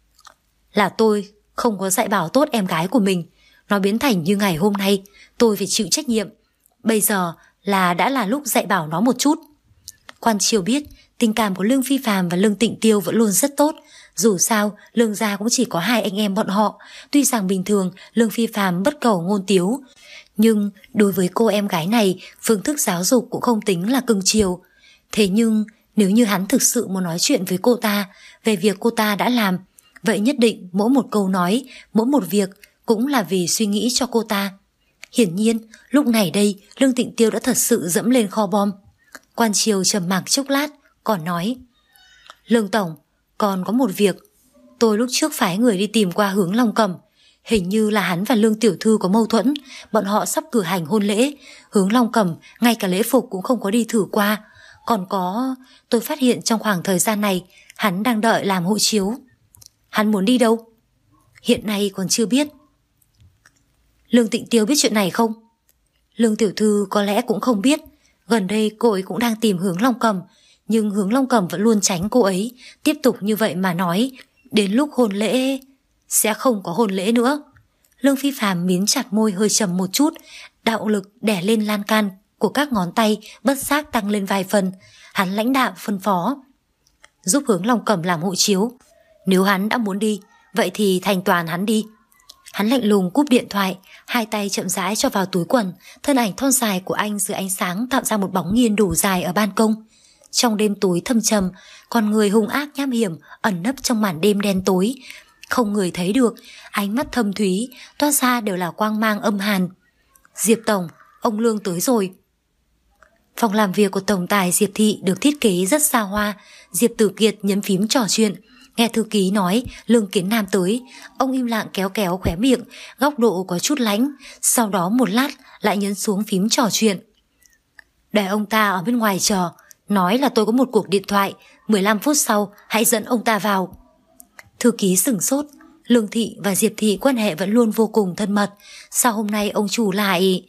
Là tôi không có dạy bảo tốt em gái của mình, nó biến thành như ngày hôm nay, tôi phải chịu trách nhiệm. Bây giờ là đã là lúc dạy bảo nó một chút. Quan Triều biết tình cảm của Lương Phi Phàm và Lương Tịnh Tiêu vẫn luôn rất tốt. Dù sao Lương gia cũng chỉ có hai anh em bọn họ. Tuy rằng bình thường Lương Phi Phàm bất cầu ngôn tiếu, nhưng đối với cô em gái này, phương thức giáo dục cũng không tính là cưng chiều. Thế nhưng nếu như hắn thực sự muốn nói chuyện với cô ta về việc cô ta đã làm, vậy nhất định mỗi một câu nói, mỗi một việc cũng là vì suy nghĩ cho cô ta. Hiển nhiên lúc này đây Lương Tịnh Tiêu đã thật sự dẫm lên kho bom. Quan Triều trầm mặc chốc lát còn nói: Lương tổng, còn có một việc. Tôi lúc trước phái người đi tìm qua Hướng Long Cẩm, hình như là hắn và Lương tiểu thư có mâu thuẫn. Bọn họ sắp cử hành hôn lễ, Hướng Long Cẩm ngay cả lễ phục cũng không có đi thử qua. Còn có, tôi phát hiện trong khoảng thời gian này hắn đang đợi làm hộ chiếu. Hắn muốn đi đâu? Hiện nay còn chưa biết. Lương Tịnh Tiêu biết chuyện này không? Lương tiểu thư có lẽ cũng không biết. Gần đây cô ấy cũng đang tìm Hướng Long Cẩm, nhưng Hướng Long Cẩm vẫn luôn tránh cô ấy. Tiếp tục như vậy mà nói, đến lúc hôn lễ sẽ không có hôn lễ nữa. Lương Phi Phàm mím chặt môi hơi trầm một chút, đạo lực đè lên lan can của các ngón tay bất giác tăng lên vài phần. Hắn lãnh đạm phân phó: giúp Hướng Long Cẩm làm hộ chiếu. Nếu hắn đã muốn đi, vậy thì thành toàn hắn đi. Hắn lạnh lùng cúp điện thoại, hai tay chậm rãi cho vào túi quần. Thân ảnh thon dài của anh dưới ánh sáng tạo ra một bóng nghiêng đủ dài ở ban công. Trong đêm tối thâm trầm, con người hung ác nham hiểm ẩn nấp trong màn đêm đen tối, không người thấy được. Ánh mắt thâm thúy toát ra đều là quang mang âm hàn. Diệp tổng, ông Lương tới rồi. Phòng làm việc của tổng tài Diệp Thị được thiết kế rất xa hoa. Diệp Tử Kiệt nhấn phím trò chuyện, nghe thư ký nói Lương Kiến Nam tới. Ông im lặng kéo kéo khóe miệng, góc độ có chút lánh. Sau đó một lát lại nhấn xuống phím trò chuyện. Để ông ta ở bên ngoài chờ, nói là tôi có một cuộc điện thoại, mười lăm phút sau hãy dẫn ông ta vào. Thư ký sửng sốt. Lương Thị và Diệp Thị quan hệ vẫn luôn vô cùng thân mật, sao hôm nay ông chủ lại...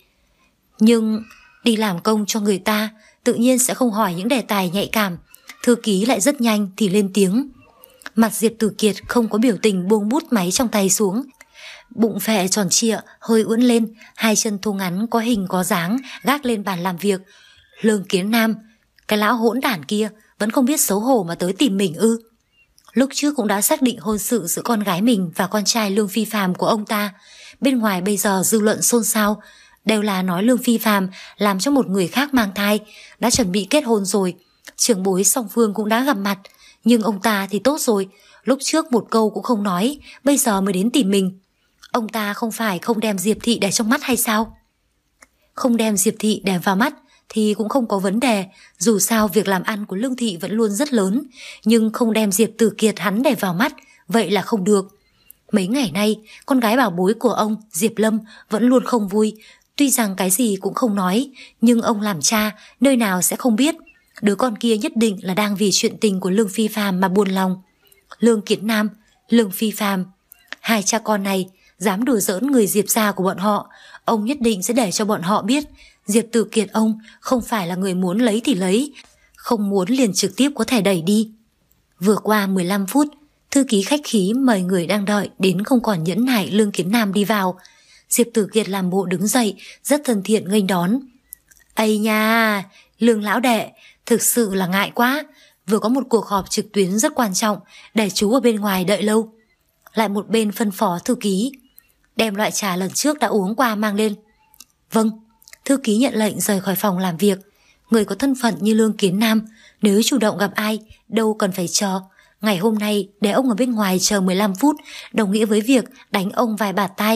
Nhưng đi làm công cho người ta tự nhiên sẽ không hỏi những đề tài nhạy cảm. Thư ký lại rất nhanh thì lên tiếng. Mặt Diệp Tử Kiệt không có biểu tình, buông bút máy trong tay xuống. Bụng phệ tròn trịa hơi ưỡn lên, hai chân thô ngắn có hình có dáng gác lên bàn làm việc. Lương Kiến Nam, cái lão hỗn đản kia vẫn không biết xấu hổ mà tới tìm mình ư? Lúc trước cũng đã xác định hôn sự giữa con gái mình và con trai Lương Phi Phàm của ông ta. Bên ngoài bây giờ dư luận xôn xao, đều là nói Lương Phi Phàm làm cho một người khác mang thai, đã chuẩn bị kết hôn rồi. Trưởng bối song phương cũng đã gặp mặt, nhưng ông ta thì tốt rồi, lúc trước một câu cũng không nói, bây giờ mới đến tìm mình. Ông ta không phải không đem Diệp Thị để trong mắt hay sao? Không đem Diệp Thị để vào mắt thì cũng không có vấn đề, dù sao việc làm ăn của Lương Thị vẫn luôn rất lớn, nhưng không đem Diệp Tử Kiệt hắn để vào mắt, vậy là không được. Mấy ngày nay, con gái bảo bối của ông, Diệp Lâm, vẫn luôn không vui, tuy rằng cái gì cũng không nói, nhưng ông làm cha, nơi nào sẽ không biết, đứa con kia nhất định là đang vì chuyện tình của Lương Phi Phàm mà buồn lòng. Lương Kiến Nam, Lương Phi Phàm, hai cha con này dám đùa giỡn người Diệp gia của bọn họ, ông nhất định sẽ để cho bọn họ biết Diệp Tử Kiệt ông không phải là người muốn lấy thì lấy, không muốn liền trực tiếp có thể đẩy đi. Vừa qua mười lăm phút, thư ký khách khí mời người đang đợi đến không còn nhẫn nại Lương Kiến Nam đi vào. Diệp Tử Kiệt làm bộ đứng dậy, rất thân thiện nghênh đón. Ây nha, Lương lão đệ, thực sự là ngại quá, vừa có một cuộc họp trực tuyến rất quan trọng, để chú ở bên ngoài đợi lâu. Lại một bên phân phó thư ký, đem loại trà lần trước đã uống qua mang lên. Vâng. Thư ký nhận lệnh rời khỏi phòng làm việc. Người có thân phận như Lương Kiến Nam, nếu chủ động gặp ai, đâu cần phải chờ. Ngày hôm nay để ông ở bên ngoài chờ mười lăm phút, đồng nghĩa với việc đánh ông vài bạt tai.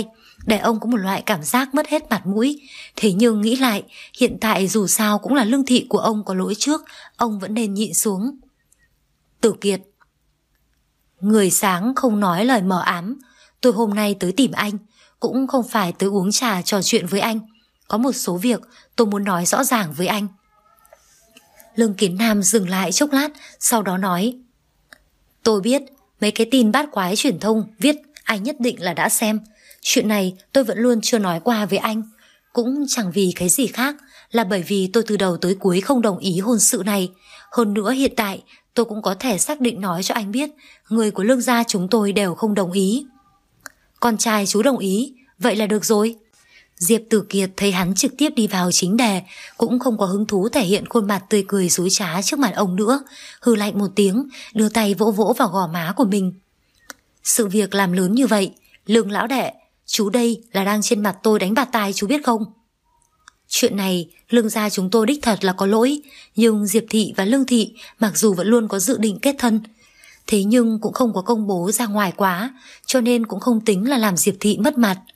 để ông có một loại cảm giác mất hết mặt mũi. Thế nhưng nghĩ lại, hiện tại dù sao cũng là Lương Thị của ông có lỗi trước, ông vẫn nên nhịn xuống. Tử Kiệt. Người sáng không nói lời mờ ám. Tôi hôm nay tới tìm anh, cũng không phải tới uống trà trò chuyện với anh. Có một số việc tôi muốn nói rõ ràng với anh. Lương Kiến Nam dừng lại chốc lát, sau đó nói: Tôi biết mấy cái tin bát quái truyền thông viết anh nhất định là đã xem. Chuyện này tôi vẫn luôn chưa nói qua với anh, cũng chẳng vì cái gì khác, là bởi vì tôi từ đầu tới cuối không đồng ý hôn sự này. Hơn nữa hiện tại tôi cũng có thể xác định nói cho anh biết, người của Lương gia chúng tôi đều không đồng ý. Con trai chú đồng ý, vậy là được rồi. Diệp Tử Kiệt thấy hắn trực tiếp đi vào chính đề, cũng không có hứng thú thể hiện khuôn mặt tươi cười dối trá trước mặt ông nữa, hừ lạnh một tiếng, đưa tay vỗ vỗ vào gò má của mình. Sự việc làm lớn như vậy, Lương lão đệ, chú đây là đang trên mặt tôi đánh bạt tai chú biết không? Chuyện này Lương gia chúng tôi đích thật là có lỗi, nhưng Diệp Thị và Lương Thị mặc dù vẫn luôn có dự định kết thân, thế nhưng cũng không có công bố ra ngoài quá, cho nên cũng không tính là làm Diệp Thị mất mặt.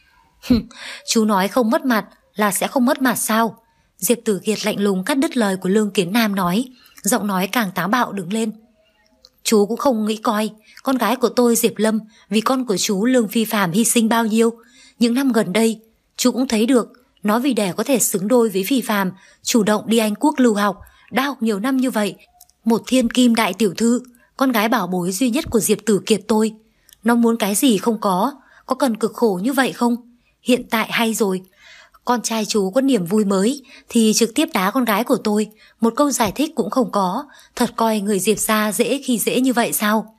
Chú nói không mất mặt là sẽ không mất mặt sao? Diệp Tử Kiệt lạnh lùng cắt đứt lời của Lương Kiến Nam nói, giọng nói càng táo bạo đứng lên. Chú cũng không nghĩ coi, con gái của tôi Diệp Lâm vì con của chú Lương Phi Phàm hy sinh bao nhiêu. Những năm gần đây, chú cũng thấy được, nó vì để có thể xứng đôi với Phi Phàm, chủ động đi Anh Quốc lưu học, đã học nhiều năm như vậy. Một thiên kim đại tiểu thư, con gái bảo bối duy nhất của Diệp Tử Kiệt tôi. Nó muốn cái gì không có, có cần cực khổ như vậy không? Hiện tại hay rồi, con trai chú có niềm vui mới thì trực tiếp đá con gái của tôi, một câu giải thích cũng không có. Thật coi người Diệp gia dễ khi dễ như vậy sao?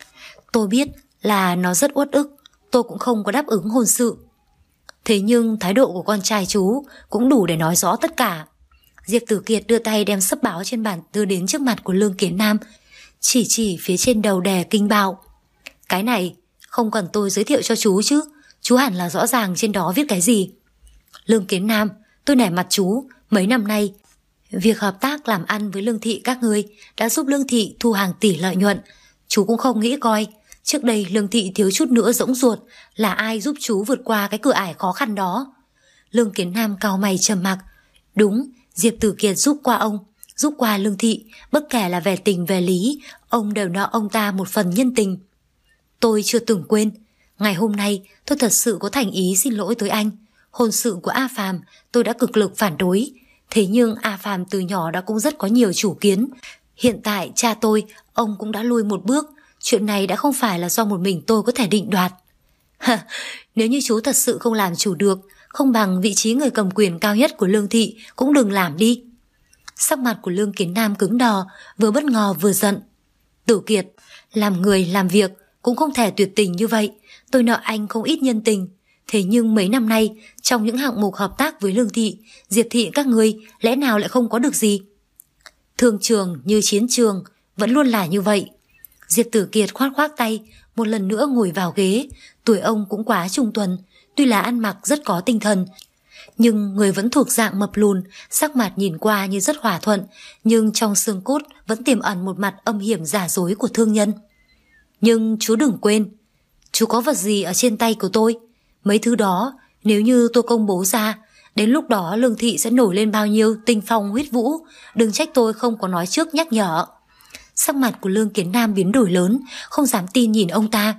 Tôi biết là nó rất uất ức, tôi cũng không có đáp ứng hôn sự. Thế nhưng thái độ của con trai chú cũng đủ để nói rõ tất cả. Diệp Tử Kiệt đưa tay đem sấp báo trên bàn đưa đến trước mặt của Lương Kiến Nam, chỉ chỉ phía trên đầu đề kinh bạo. Cái này không cần tôi giới thiệu cho chú chứ, chú hẳn là rõ ràng trên đó viết cái gì. Lương Kiến Nam, tôi nể mặt chú, mấy năm nay việc hợp tác làm ăn với Lương Thị các ngươi đã giúp Lương Thị thu hàng tỷ lợi nhuận. Chú cũng không nghĩ coi, trước đây Lương Thị thiếu chút nữa rỗng ruột, là ai giúp chú vượt qua cái cửa ải khó khăn đó? Lương Kiến Nam cau mày trầm mặc. Đúng, Diệp Tử Kiệt giúp qua ông, giúp qua Lương Thị, bất kể là về tình về lý, ông đều nợ ông ta một phần nhân tình. Tôi chưa từng quên, ngày hôm nay tôi thật sự có thành ý xin lỗi tới anh. Hôn sự của A Phàm tôi đã cực lực phản đối, thế nhưng A Phàm từ nhỏ đã cũng rất có nhiều chủ kiến. Hiện tại cha tôi, ông cũng đã lui một bước, chuyện này đã không phải là do một mình tôi có thể định đoạt. Ha, nếu như chú thật sự không làm chủ được, không bằng vị trí người cầm quyền cao nhất của Lương Thị cũng đừng làm đi. Sắc mặt của Lương Kiến Nam cứng đờ, vừa bất ngờ vừa giận. Tử Kiệt, làm người làm việc cũng không thể tuyệt tình như vậy. Tôi nợ anh không ít nhân tình, thế nhưng mấy năm nay trong những hạng mục hợp tác với Lương Thị, Diệp Thị các ngươi lẽ nào lại không có được gì? Thương trường như chiến trường, vẫn luôn là như vậy. Diệp Tử Kiệt khoát khoát tay, một lần nữa ngồi vào ghế. Tuổi ông cũng quá trung tuần, tuy là ăn mặc rất có tinh thần, nhưng người vẫn thuộc dạng mập lùn, sắc mặt nhìn qua như rất hòa thuận, nhưng trong xương cốt vẫn tiềm ẩn một mặt âm hiểm giả dối của thương nhân. Nhưng chú đừng quên, chú có vật gì ở trên tay của tôi. Mấy thứ đó, nếu như tôi công bố ra, đến lúc đó Lương Thị sẽ nổi lên bao nhiêu tinh phong huyết vũ. Đừng trách tôi không có nói trước nhắc nhở. Sắc mặt của Lương Kiến Nam biến đổi lớn, không dám tin nhìn ông ta.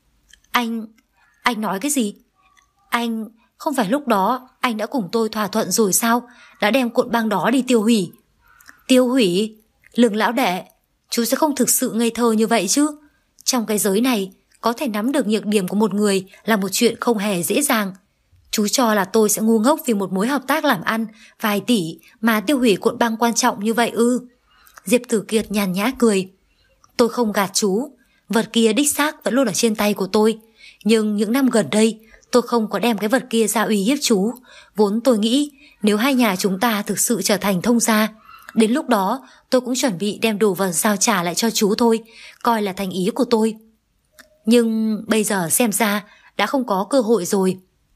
Anh... anh nói cái gì? Anh... không phải lúc đó anh đã cùng tôi thỏa thuận rồi sao? Đã đem cuộn băng đó đi tiêu hủy. Tiêu hủy? Lương lão đệ, chú sẽ không thực sự ngây thơ như vậy chứ? Trong cái giới này, có thể nắm được nhược điểm của một người là một chuyện không hề dễ dàng. Chú cho là tôi sẽ ngu ngốc vì một mối hợp tác làm ăn vài tỷ mà tiêu hủy cuộn băng quan trọng như vậy ư? Diệp Tử Kiệt nhàn nhã cười. Tôi không gạt chú, vật kia đích xác vẫn luôn ở trên tay của tôi. Nhưng những năm gần đây tôi không có đem cái vật kia ra uy hiếp chú. Vốn tôi nghĩ nếu hai nhà chúng ta thực sự trở thành thông gia, đến lúc đó tôi cũng chuẩn bị đem đồ vật giao trả lại cho chú thôi, coi là thành ý của tôi. Nhưng bây giờ xem ra đã không có cơ hội rồi.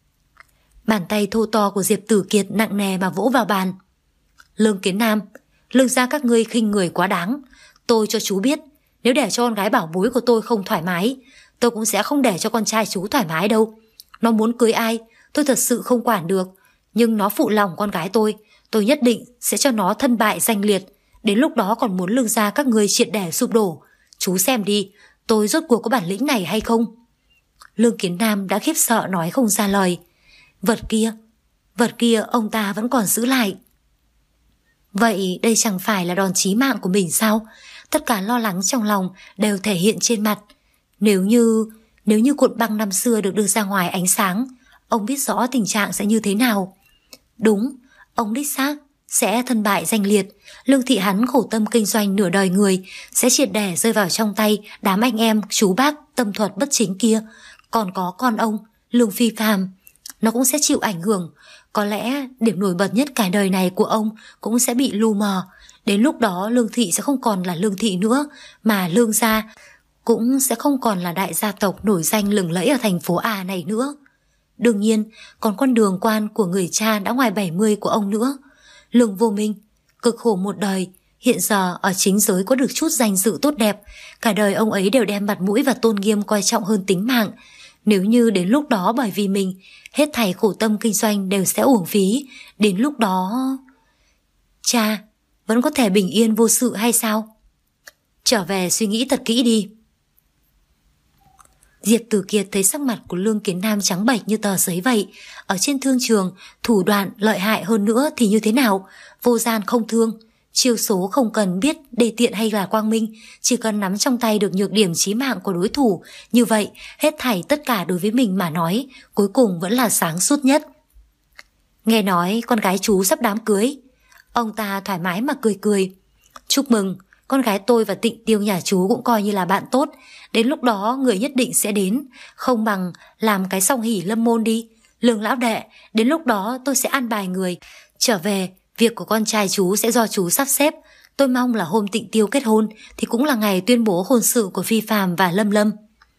Bàn tay thô to của Diệp Tử Kiệt nặng nề mà vỗ vào bàn. Lương Kiến Nam, Lương gia các ngươi khinh người quá đáng. Tôi cho chú biết, nếu để cho con gái bảo bối của tôi không thoải mái, tôi cũng sẽ không để cho con trai chú thoải mái đâu. Nó muốn cưới ai tôi thật sự không quản được, nhưng nó phụ lòng con gái tôi, tôi nhất định sẽ cho nó thân bại danh liệt. Đến lúc đó còn muốn Lương gia các ngươi triệt để sụp đổ. Chú xem đi, tôi rốt cuộc có bản lĩnh này hay không? Lương Kiến Nam đã khiếp sợ nói không ra lời. Vật kia, vật kia ông ta vẫn còn giữ lại. Vậy đây chẳng phải là đòn chí mạng của mình sao? Tất cả lo lắng trong lòng đều thể hiện trên mặt. Nếu như, nếu như cuộn băng năm xưa được đưa ra ngoài ánh sáng, ông biết rõ tình trạng sẽ như thế nào. Đúng, ông đích xác sẽ thân bại danh liệt. Lương thị hắn khổ tâm kinh doanh nửa đời người sẽ triệt để rơi vào trong tay đám anh em chú bác tâm thuật bất chính kia. Còn có con ông Lương Phi Phàm, nó cũng sẽ chịu ảnh hưởng. Có lẽ điểm nổi bật nhất cả đời này của ông cũng sẽ bị lu mờ. Đến lúc đó Lương thị sẽ không còn là Lương thị nữa, mà Lương gia cũng sẽ không còn là đại gia tộc nổi danh lừng lẫy ở thành phố A này nữa. Đương nhiên còn con đường quan của người cha đã ngoài bảy mươi của ông nữa. Lương Vô Minh cực khổ một đời, hiện giờ ở chính giới có được chút danh dự tốt đẹp. Cả đời ông ấy đều đem mặt mũi và tôn nghiêm coi trọng hơn tính mạng. Nếu như đến lúc đó bởi vì mình hết thảy khổ tâm kinh doanh đều sẽ uổng phí, đến lúc đó cha vẫn có thể bình yên vô sự hay sao? Trở về suy nghĩ thật kỹ đi. Diệp Tử Kiệt thấy sắc mặt của Lương Kiến Nam trắng bệch như tờ giấy vậy. Ở trên thương trường, thủ đoạn lợi hại hơn nữa thì như thế nào? Vô gian không thương, chiêu số không cần biết đề tiện hay là quang minh, chỉ cần nắm trong tay được nhược điểm chí mạng của đối thủ. Như vậy, hết thảy tất cả đối với mình mà nói, cuối cùng vẫn là sáng suốt nhất. Nghe nói con gái chú sắp đám cưới. Ông ta thoải mái mà cười cười. Chúc mừng, con gái tôi và Tịnh Tiêu nhà chú cũng coi như là bạn tốt. Đến lúc đó người nhất định sẽ đến. Không bằng làm cái song hỷ lâm môn đi. Lương lão đệ, đến lúc đó tôi sẽ an bài người. Trở về, việc của con trai chú sẽ do chú sắp xếp. Tôi mong là hôm Tịnh Tiêu kết hôn thì cũng là ngày tuyên bố hôn sự của Phi Phàm và Lâm Lâm.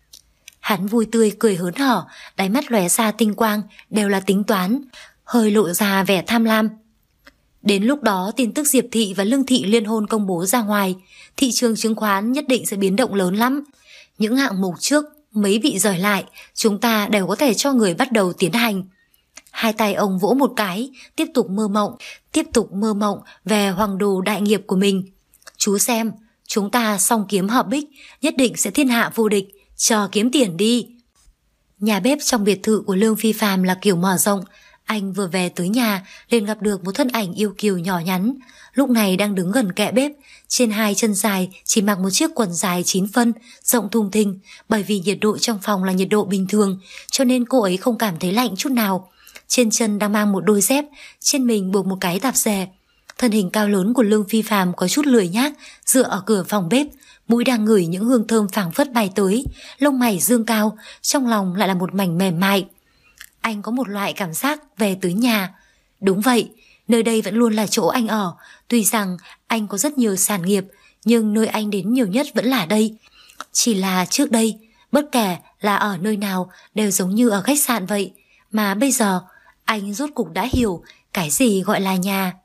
Hắn vui tươi cười hớn hở, đáy mắt lóe ra tinh quang, đều là tính toán, hơi lộ ra vẻ tham lam. Đến lúc đó tin tức Diệp thị và Lương thị liên hôn công bố ra ngoài, thị trường chứng khoán nhất định sẽ biến động lớn lắm. Những hạng mục trước mấy bị rời lại, chúng ta đều có thể cho người bắt đầu tiến hành. Hai tay ông vỗ một cái, tiếp tục mơ mộng, tiếp tục mơ mộng về hoàng đồ đại nghiệp của mình. Chú xem, chúng ta song kiếm hợp bích, nhất định sẽ thiên hạ vô địch, chờ kiếm tiền đi. Nhà bếp trong biệt thự của Lương Phi Phàm là kiểu mở rộng. Anh vừa về tới nhà liền gặp được một thân ảnh yêu kiều nhỏ nhắn. Lúc này đang đứng gần kệ bếp, trên hai chân dài chỉ mặc một chiếc quần dài chín phân, rộng thùng thình. Bởi vì nhiệt độ trong phòng là nhiệt độ bình thường, cho nên cô ấy không cảm thấy lạnh chút nào. Trên chân đang mang một đôi dép, trên mình buộc một cái tạp dề. Thân hình cao lớn của Lương Phi Phàm có chút lười nhác, dựa ở cửa phòng bếp, mũi đang ngửi những hương thơm phảng phất bay tới, lông mày dương cao, trong lòng lại là một mảnh mềm mại. Anh có một loại cảm giác về tới nhà. Đúng vậy, nơi đây vẫn luôn là chỗ anh ở. Tuy rằng anh có rất nhiều sản nghiệp, nhưng nơi anh đến nhiều nhất vẫn là đây. Chỉ là trước đây, bất kể là ở nơi nào đều giống như ở khách sạn vậy. Mà bây giờ, anh rốt cục đã hiểu cái gì gọi là nhà.